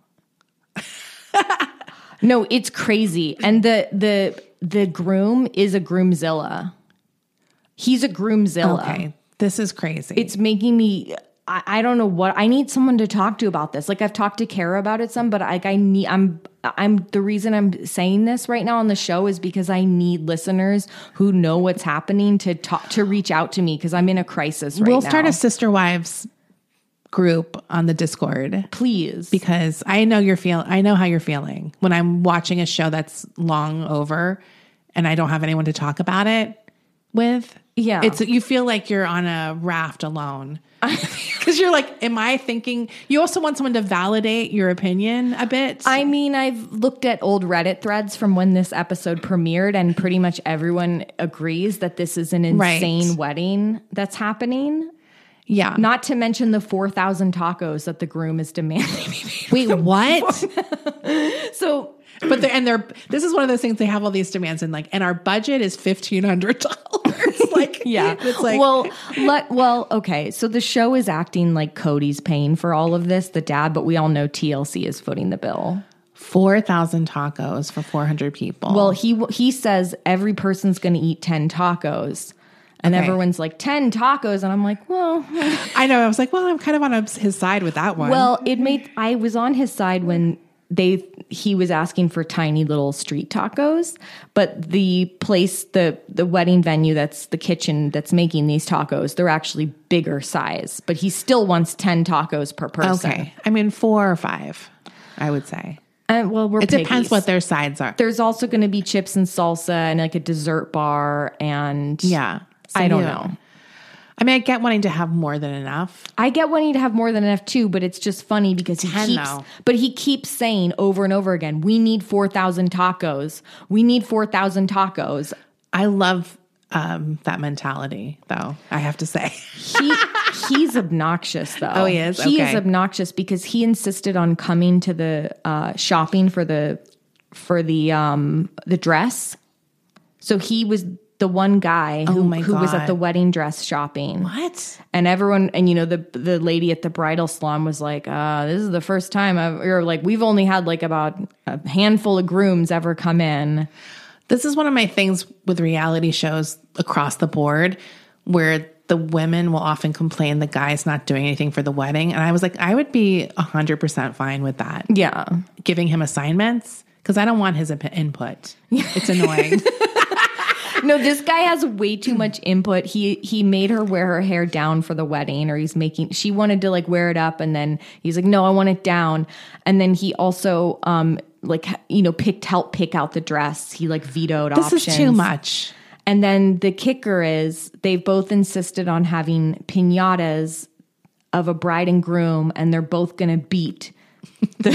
No, it's crazy. And the the the groom is a groomzilla. He's a groomzilla. Okay, this is crazy. It's making me I, I don't know what I need someone to talk to about this. Like I've talked to Kara about it some, but like I need I'm I'm the reason I'm saying this right now on the show is because I need listeners who know what's happening to talk to reach out to me because I'm in a crisis right now. We'll start a Sister Wives group on the Discord. Please. Because I know you're feel I know how you're feeling when I'm watching a show that's long over and I don't have anyone to talk about it with. Yeah. It's you feel like you're on a raft alone. Because you're like, am I thinking? You also want someone to validate your opinion a bit. I mean, I've looked at old Reddit threads from when this episode premiered, and pretty much everyone agrees that this is an insane Right. wedding that's happening. Yeah. Not to mention the four thousand tacos that the groom is demanding. Wait, what? So, But they're, and they're, this is one of those things they have all these demands in, like, and our budget is fifteen hundred dollars. Like, yeah. it's like, well, let, well, okay. So the show is acting like Cody's paying for all of this, the dad, but we all know T L C is footing the bill. four thousand tacos for four hundred people. Well, he, he says every person's going to eat ten tacos. And Okay. everyone's like, ten tacos. And I'm like, well, I know. I was like, well, I'm kind of on his side with that one. well, it made, I was on his side when they, he was asking for tiny little street tacos, but the place, the, the wedding venue, that's the kitchen that's making these tacos, they're actually bigger size, but he still wants ten tacos per person. okay. I mean, four or five, I would say. And well, we're It depends piggies. what their sides are. There's also going to be chips and salsa and like a dessert bar. And Yeah. So I don't you- know. I mean, I get wanting to have more than enough. I get wanting to have more than enough too, but it's just funny because he ten, keeps, though. but he keeps saying over and over again, we need four thousand tacos. We need four thousand tacos. I love um, that mentality, though, I have to say. He, he's obnoxious though. Oh, he is? He Okay. is obnoxious because he insisted on coming to the uh, shopping for the, for the, um, the dress. So he was the one guy who, Oh, my who was at God. the wedding dress shopping. What? And everyone, and you know, the the lady at the bridal salon was like, uh, this is the first time I've, or like, we've only had like about a handful of grooms ever come in. This is one of my things with reality shows across the board where the women will often complain the guy's not doing anything for the wedding. And I was like, I would be one hundred percent fine with that. Yeah. Giving him assignments because I don't want his op- input. It's annoying. No, this guy has way too much input. He he made her wear her hair down for the wedding, or he's making, she wanted to like wear it up, and then he's like, no, I want it down. And then he also um like, you know, picked, helped pick out the dress. He like vetoed This options. is too much. And then the kicker is they've both insisted on having piñatas of a bride and groom, and they're both going to beat the,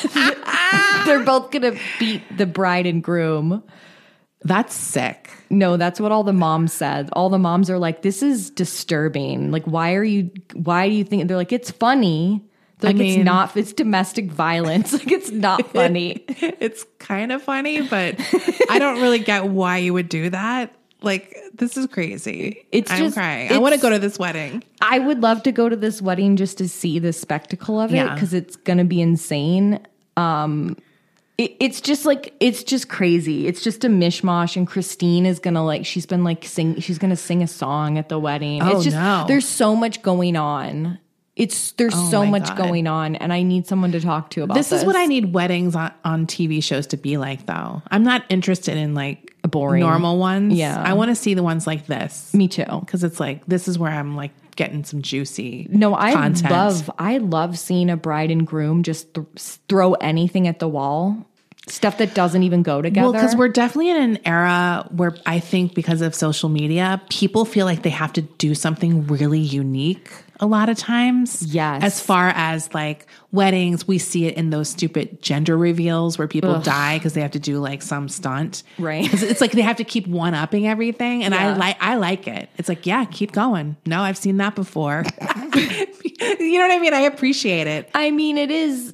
they're both going to beat the bride and groom. That's sick. No, that's what all the moms said. All the moms are like, this is disturbing. Like, why are you, why do you think, they're like, it's funny. They're I like, it's mean- not, it's domestic violence. Like, it's not funny. It's kind of funny, but I don't really get why you would do that. Like, this is crazy. It's I'm just- crying. I want to it's- go to this wedding. I would love to go to this wedding just to see the spectacle of it, Yeah. because it's going to be insane. Um, it, it's just like, it's just crazy. It's just a mishmash. And Christine is going to like, she's been like sing, she's going to sing a song at the wedding. Oh, it's just, no. there's so much going on. It's, there's Oh, so my much God. going on, and I need someone to talk to about this. This is what I need weddings on, on T V shows to be like, though. I'm not interested in like Boring. normal ones. Yeah. I want to see the ones like this. Me too. Because it's like, this is where I'm like getting some juicy No, I content. love, I love seeing a bride and groom just th- throw anything at the wall. Stuff that doesn't even go together. Well, because we're definitely in an era where I think because of social media, people feel like they have to do something really unique a lot of times. Yes. As far as like weddings, we see it in those stupid gender reveals where people die because they have to do like some stunt. Right. 'Cause it's like they have to keep one-upping everything. And I Yeah. like I like it. It's like, yeah, keep going. No, I've seen that before. You know what I mean? I appreciate it. I mean, it is.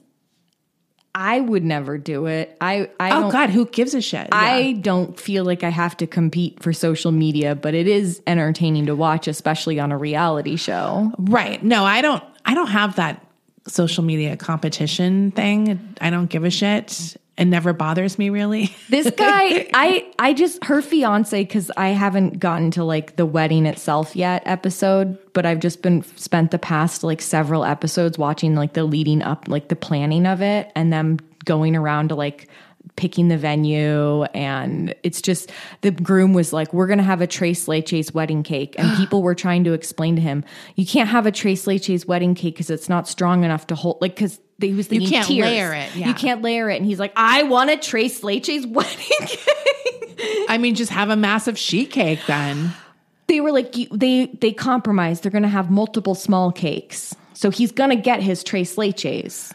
I would never do it. I. I Oh don't, God, who gives a shit? I Yeah. don't feel like I have to compete for social media, but it is entertaining to watch, especially on a reality show. Right. No, I don't I don't have that social media competition thing. I don't give a shit. It never bothers me really. This guy, I, I just her fiance, because I haven't gotten to like the wedding itself yet episode, but I've just been spent the past like several episodes watching like the leading up, like the planning of it, and them going around to like picking the venue. And it's just, the groom was like, we're going to have a Tres Leches wedding cake. And people were trying to explain to him, you can't have a Tres Leches wedding cake because it's not strong enough to hold, like, because he was thinking can't tiers. layer it, yeah. You can't layer it. And he's like, I want a Tres Leches wedding cake. I mean, just have a massive sheet cake then. They were like, you- they they compromised. They're going to have multiple small cakes. So he's going to get his tres leches.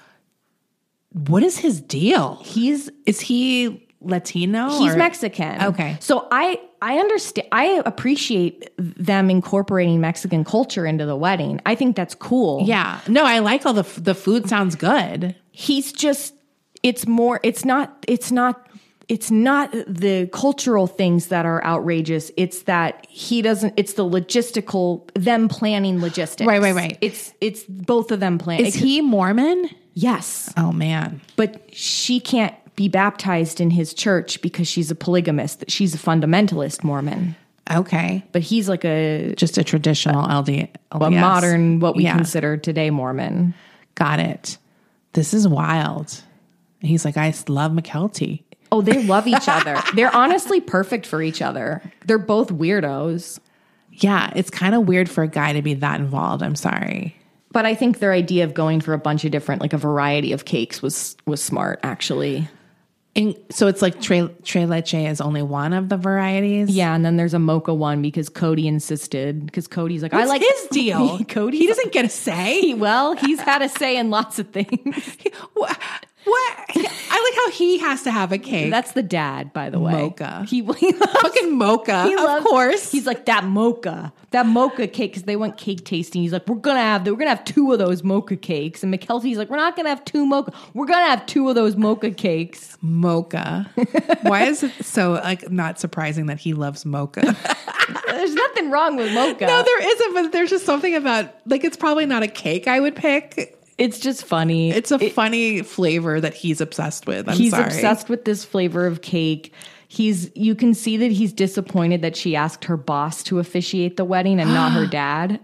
What is his deal? He's Is he Latino? he's or- Mexican. Okay. So I I understand. I appreciate them incorporating Mexican culture into the wedding. I think that's cool. Yeah. No, I like all the f- the food sounds good. He's just it's more it's not it's not it's not the cultural things that are outrageous. It's that he doesn't it's the logistical them planning logistics. Right, right, right. It's it's both of them planning. Is he Mormon? Yes. Oh man. But she can't be baptized in his church because she's a polygamist. She's a fundamentalist Mormon. Okay. But he's like a Just a traditional L D L D S. a modern, what we Yeah. consider today Mormon. Got it. This is wild. He's like, I love McKelty. Oh, they love each other. They're honestly perfect for each other. They're both weirdos. Yeah, it's kind of weird for a guy to be that involved. I'm sorry. But I think their idea of going for a bunch of different, like a variety of cakes was was smart, actually. And so it's like tre, tre leche is only one of the varieties? Yeah, and then there's a mocha one because Cody insisted. Because Cody's like, I What's like his deal? Cody, He doesn't get a say. well, he's had a say in lots of things. What? What? I like how he has to have a cake. That's the dad, by the way. Mocha. He, he loves, fucking mocha. he Of loves- course. He's like, that mocha, that mocha cake, because they went cake tasting. He's like, we're gonna have, we're gonna have two of those mocha cakes. And McKelty's like, we're not gonna have two mocha, we're gonna have two of those mocha cakes. Mocha. Why is it so like not surprising that he loves mocha? There's nothing wrong with mocha. No, there isn't, but there's just something about like it's probably not a cake I would pick. It's just funny. It's a funny flavor that he's obsessed with. I'm he's sorry. obsessed with this flavor of cake. He's you can see that he's disappointed that she asked her boss to officiate the wedding and not her dad.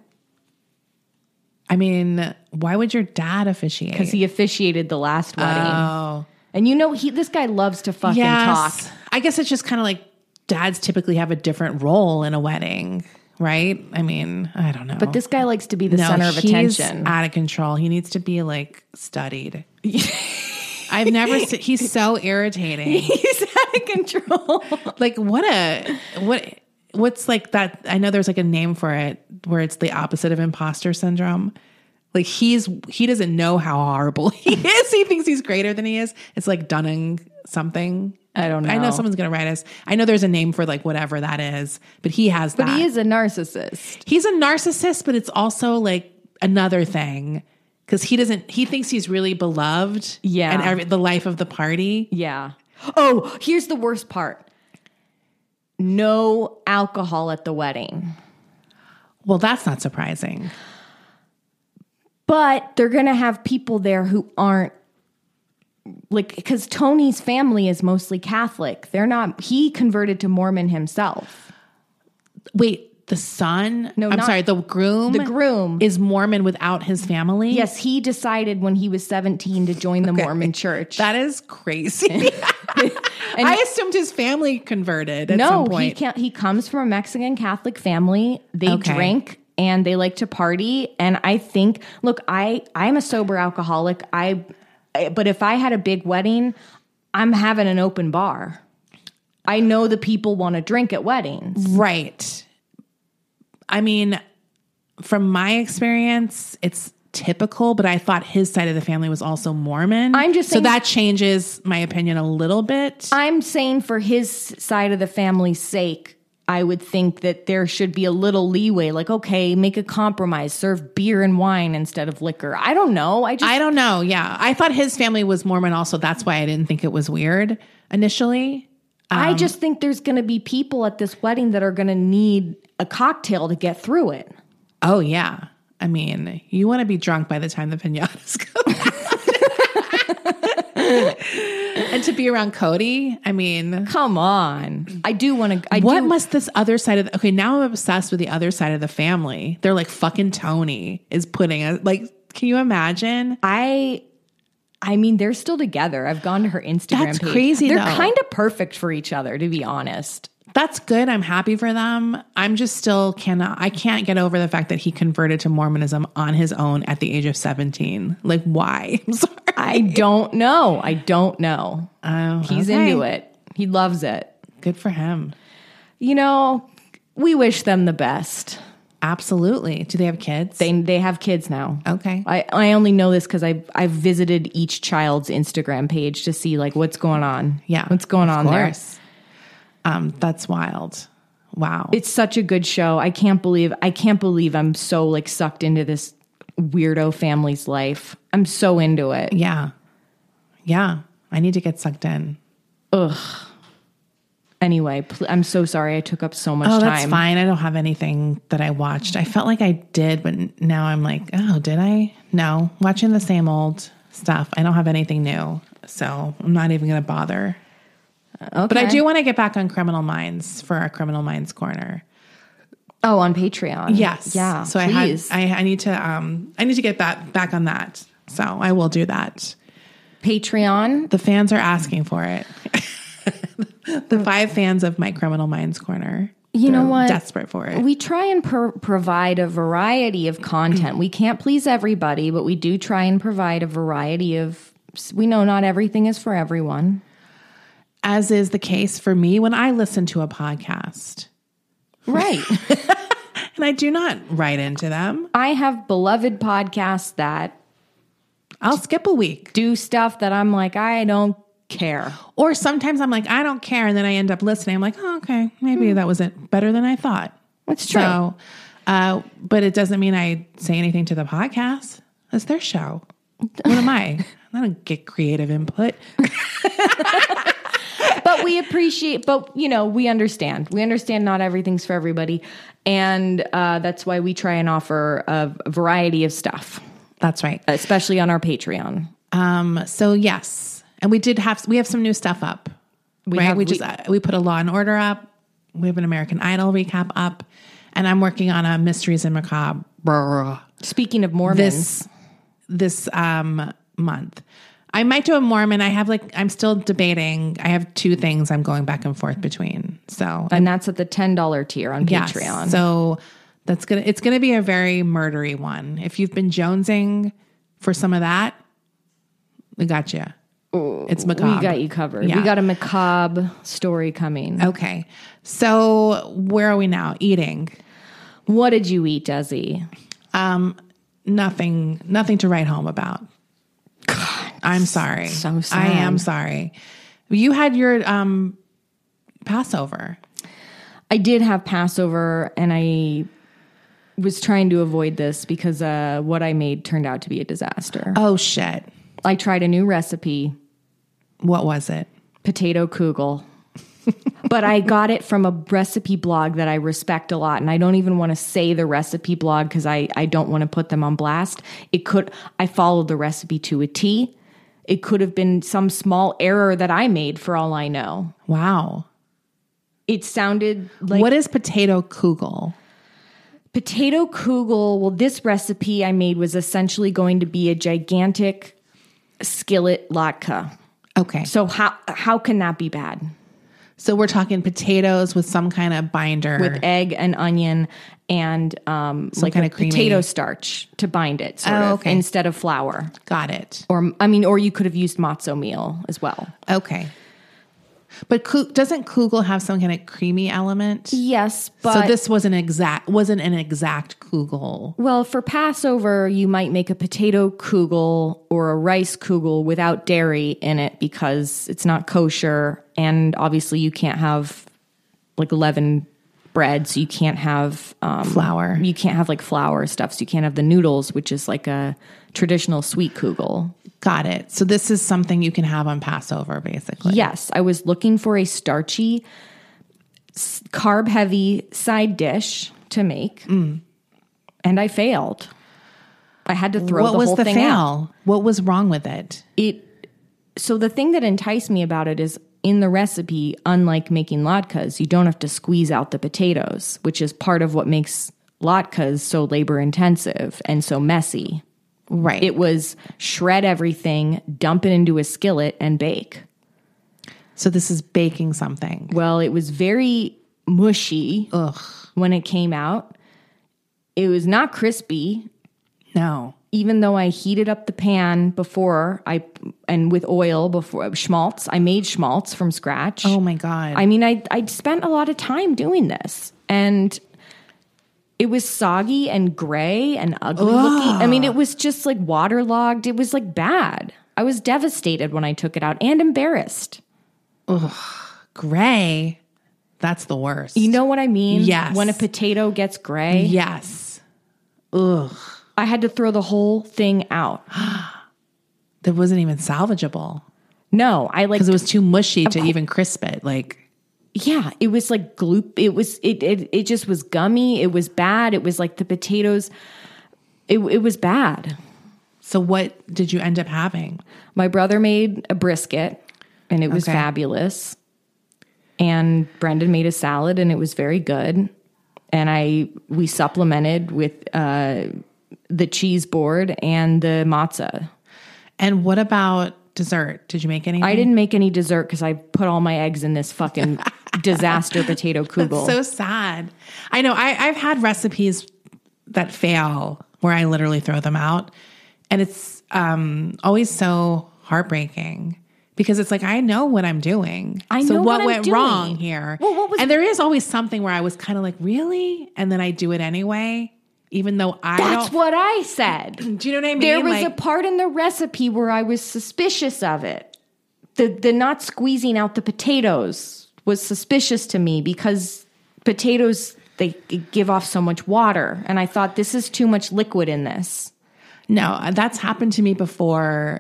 I mean, why would your dad officiate? Because he officiated the last wedding. Oh. And you know, he this guy loves to fucking talk. I guess it's just kind of like dads typically have a different role in a wedding, right? I mean, I don't know. But this guy likes to be the no, center of he's attention. out of control. He needs to be like studied. I've never seen, he's so irritating. He's out of control. Like what a, what, what's like that? I know there's like a name for it where it's the opposite of imposter syndrome. Like he's, he doesn't know how horrible he is. He thinks he's greater than he is. It's like Dunning something. I don't know. I know someone's going to write us. I know there's a name for like whatever that is, but he has that. But he is a narcissist. He's a narcissist, but it's also like another thing because he doesn't, he thinks he's really beloved. Yeah. And every, the life of the party. Yeah. Oh, here's the worst part. No alcohol at the wedding. Well, that's not surprising. But they're going to have people there who aren't like, because Tony's family is mostly Catholic. They're not, he converted to Mormon himself. Wait, the son? No, I'm not- sorry, the groom? The groom. is Mormon without his family? Yes, he decided when he was seventeen to join the Mormon church. That is crazy. I assumed his family converted at no, some point. he can't. He comes from a Mexican Catholic family. They Okay. drink and they like to party. And I think, look, I I'm a sober alcoholic. I, I- but if I had a big wedding, I'm having an open bar. I know the people want to drink at weddings. Right. I mean, from my experience, it's typical, but I thought his side of the family was also Mormon. I'm just so saying- that changes my opinion a little bit. I'm saying for his side of the family's sake, I would think that there should be a little leeway. Like, okay, make a compromise, serve beer and wine instead of liquor. I don't know. I just I don't know. Yeah. I thought his family was Mormon also. That's why I didn't think it was weird initially. I just think there's going to be people at this wedding that are going to need a cocktail to get through it. Oh, yeah. I mean, you want to be drunk by the time the pinatas go. And to be around Cody, I mean, Come on. I do want to. I what do, must this other side of the, okay, now I'm obsessed with the other side of the family. They're like fucking Tony is putting a, like, can you imagine? I. I mean, they're still together. I've gone to her Instagram That's page. crazy, They're though. kind of perfect for each other, to be honest. That's good. I'm happy for them. I'm just still cannot, I can't get over the fact that he converted to Mormonism on his own at the age of seventeen. Like, why? I'm sorry. I don't know. I don't know. Oh, He's okay. into it. He loves it. Good for him. You know, we wish them the best. Absolutely. Do they have kids? They they have kids now. Okay. I, I only know this because I I've visited each child's Instagram page to see like what's going on. Yeah. What's going on there. Um, that's wild. Wow. It's such a good show. I can't believe I can't believe I'm so like sucked into this weirdo family's life. I'm so into it. Yeah. Yeah. I need to get sucked in. Ugh. Anyway, pl- I'm so sorry I took up so much oh, time. That's fine. I don't have anything that I watched. I felt like I did, but now I'm like, oh, did I? No. Watching the same old stuff. I don't have anything new. So I'm not even going to bother. Okay. But I do want to get back on Criminal Minds for our Criminal Minds Corner. Oh, on Patreon. Yes. Yeah. So please. I had I, I need to um I need to get back back on that. So I will do that. Patreon. The fans are asking for it. The five fans of my Criminal Minds Corner. You know what? Desperate for it. We try and pro- provide a variety of content. We can't please everybody, but we do try and provide a variety of. We know not everything is for everyone. As is the case for me when I listen to a podcast. Right. And I do not write into them. I have beloved podcasts that I'll skip a week. do stuff that I'm like, I don't care. Or sometimes I'm like, I don't care. And then I end up listening. I'm like, oh, okay, maybe that was it better than I thought. That's true. So, uh, but it doesn't mean I say anything to the podcast. It's their show. What am I? I don't get creative input. But we appreciate, but you know, we understand. We understand not everything's for everybody. And uh, that's why we try and offer a, a variety of stuff, That's right. especially on our Patreon. Um, so yes. And we did have, we have some new stuff up, We right? have- we we- just, uh, we put a Law and Order up. We have an American Idol recap up. And I'm working on a Mysteries and Macabre Speaking of Mormons, this, this, um, month. I might do a Mormon. I have like, I'm still debating. I have two things I'm going back and forth between. So, and that's at the ten dollars tier on yes. Patreon. So that's going to, it's going to be a very murdery one. If you've been jonesing for some of that, we got you. It's macabre. We got you covered. Yeah. We got a macabre story coming. Okay. So where are we now? Eating. What did you eat, Desi? Um, nothing, nothing to write home about. God, I'm sorry. so sad. I am sorry. You had your um, Passover. I did have Passover, and I was trying to avoid this because uh, what I made turned out to be a disaster. Oh, shit. I tried a new recipe, What was it? potato kugel. But I got it from a recipe blog that I respect a lot. And I don't even want to say the recipe blog because I, I don't want to put them on blast. It could, I followed the recipe to a T. It could have been some small error that I made for all I know. Wow. It sounded like What is potato kugel? potato kugel. Well, this recipe I made was essentially going to be a gigantic skillet latke. Okay. So how how can that be bad? So we're talking potatoes with some kind of binder. With egg and onion and um, like kind a of creamy- potato starch to bind it, sort Oh, of, okay. instead of flour. Got it. Or I mean, or you could have used matzo meal as well. Okay. But ku- doesn't kugel have some kind of creamy element? Yes, but so this wasn't exact wasn't an exact kugel. well, for Passover, you might make a potato kugel or a rice kugel without dairy in it because it's not kosher, and obviously you can't have like leaven bread, so you can't have um, Flour. You can't have like flour stuff, so you can't have the noodles, which is like a traditional sweet kugel. Got it. So this is something you can have on Passover, basically. Yes, I was looking for a starchy, carb heavy side dish to make, Mm. and I failed. I had to throw What the was whole the thing fail? out. What was wrong with it? It so the thing that enticed me about it is in the recipe, unlike making latkes, you don't have to squeeze out the potatoes, which is part of what makes latkes so labor intensive and so messy. Right. It was shred everything, dump it into a skillet, and bake. So this is baking something. Well, it was very mushy Ugh. when it came out. It was not crispy, No. even though I heated up the pan before I and with oil before schmaltz. I made schmaltz from scratch. Oh my God. I mean, I I spent a lot of time doing this. And it was soggy and gray and ugly Ugh. looking. I mean, it was just like waterlogged. It was like bad. I was devastated when I took it out and embarrassed. Ugh, gray. That's the worst. You know what I mean? Yes. When a potato gets gray. Yes. Ugh. I had to throw the whole thing out. That wasn't even salvageable. No, I like because it was too mushy to co- even crisp it. Like, yeah, it was like gloop. It was it it it just was gummy. It was bad. It was like the potatoes. It it was bad. So what did you end up having? My brother made a brisket, and it was okay. fabulous. And Brendan made a salad, and it was very good. And I we supplemented with uh, the cheese board and the matzah. And what about dessert? Did you make anything? I didn't make any dessert because I put all my eggs in this fucking disaster potato kugel. That's so sad. I know. I, I've had recipes that fail where I literally throw them out. And it's um, always so heartbreaking. Because it's like, I know what I'm doing. I so know what, what went doing. wrong here? Well, what was and there is always something where I was kind of like, really? And then I do it anyway, even though I That's don't. what I said. Do you know what I mean? There was like, a part in the recipe where I was suspicious of it. The the not squeezing out the potatoes was suspicious to me because potatoes, they give off so much water. And I thought, this is too much liquid in this. No, that's happened to me before.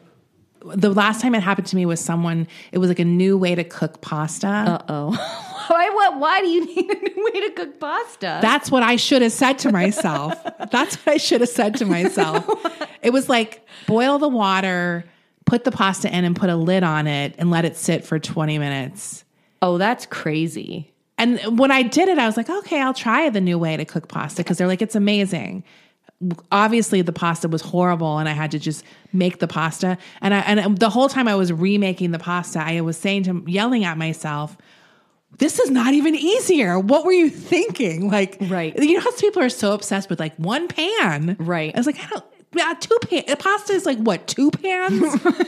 The last time it happened to me was someone, it was like a new way to cook pasta. Uh-oh. why, what, why do you need a new way to cook pasta? That's what I should have said to myself. That's what I should have said to myself. It was like, boil the water, put the pasta in and put a lid on it and let it sit for twenty minutes. Oh, that's crazy. And when I did it, I was like, okay, I'll try the new way to cook pasta because they're like, it's amazing. Obviously the pasta was horrible and I had to just make the pasta. And I, and the whole time I was remaking the pasta, I was saying to yelling at myself, this is not even easier. What were you thinking? Like, right. You know how people are so obsessed with like one pan. Right. I was like, I don't, yeah, two pan. Pasta is like what, two pans?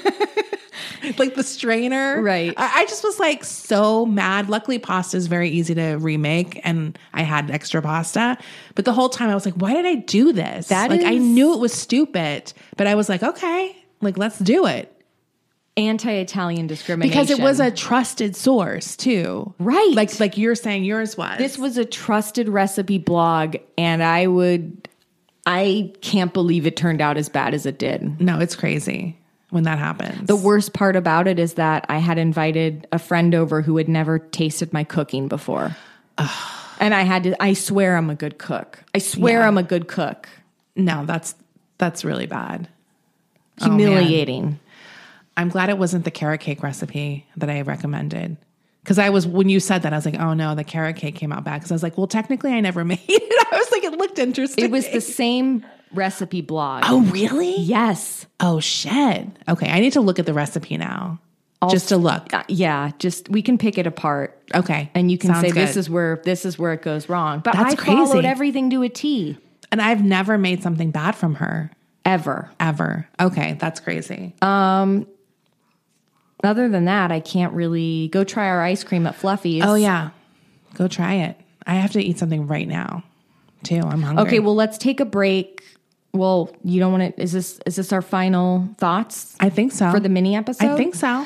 Like the strainer. Right. I, I just was like so mad. Luckily pasta is very easy to remake and I had extra pasta. But the whole time I was like, why did I do this? That like is... I knew it was stupid, but I was like, okay, like let's do it. Anti-Italian discrimination. Because it was a trusted source too. Right. Like like you're saying yours was. This was a trusted recipe blog and I would, I can't believe it turned out as bad as it did. No, it's crazy when that happens. The worst part about it is that I had invited a friend over who had never tasted my cooking before. And I had to, I swear I'm a good cook. I swear yeah. I'm a good cook. No, that's, that's really bad. Humiliating. Oh, I'm glad it wasn't the carrot cake recipe that I recommended. Because I was, when you said that, I was like, oh no, the carrot cake came out bad. Because I was like, well, technically I never made it. I was like, it looked interesting. It was the same recipe blog. Oh, really? Yes. Oh, shit. Okay, I need to look at the recipe now. I'll, just to look. Uh, yeah, just, we can pick it apart. Okay. And you can Sounds say, good. this is where, this is where it goes wrong. But That's I crazy. followed everything to a T. And I've never made something bad from her. Ever. Ever. Okay, that's crazy. Um... Other than that, I can't really go try our ice cream at Fluffy's. Oh, yeah. Go try it. I have to eat something right now, too. I'm hungry. Okay, well, let's take a break. Well, you don't want to... Is this is this our final thoughts? I think so. For the mini episode? I think so.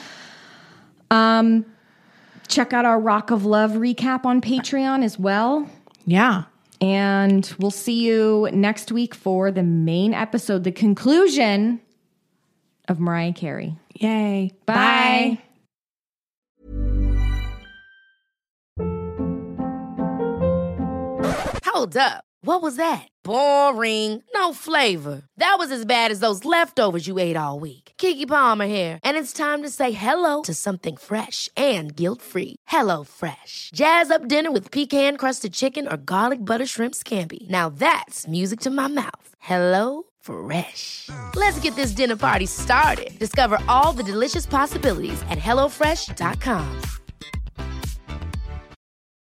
Um, check out our Rock of Love recap on Patreon as well. Yeah. And we'll see you next week for the main episode, the conclusion of Mariah Carey. Yay. Bye. Hold up. What was that? Boring. No flavor. That was as bad as those leftovers you ate all week. Keke Palmer here. And it's time to say hello to something fresh and guilt-free. Hello Fresh. Jazz up dinner with pecan-crusted chicken or garlic butter shrimp scampi. Now that's music to my mouth. Hello Fresh. Let's get this dinner party started. Discover all the delicious possibilities at hello fresh dot com.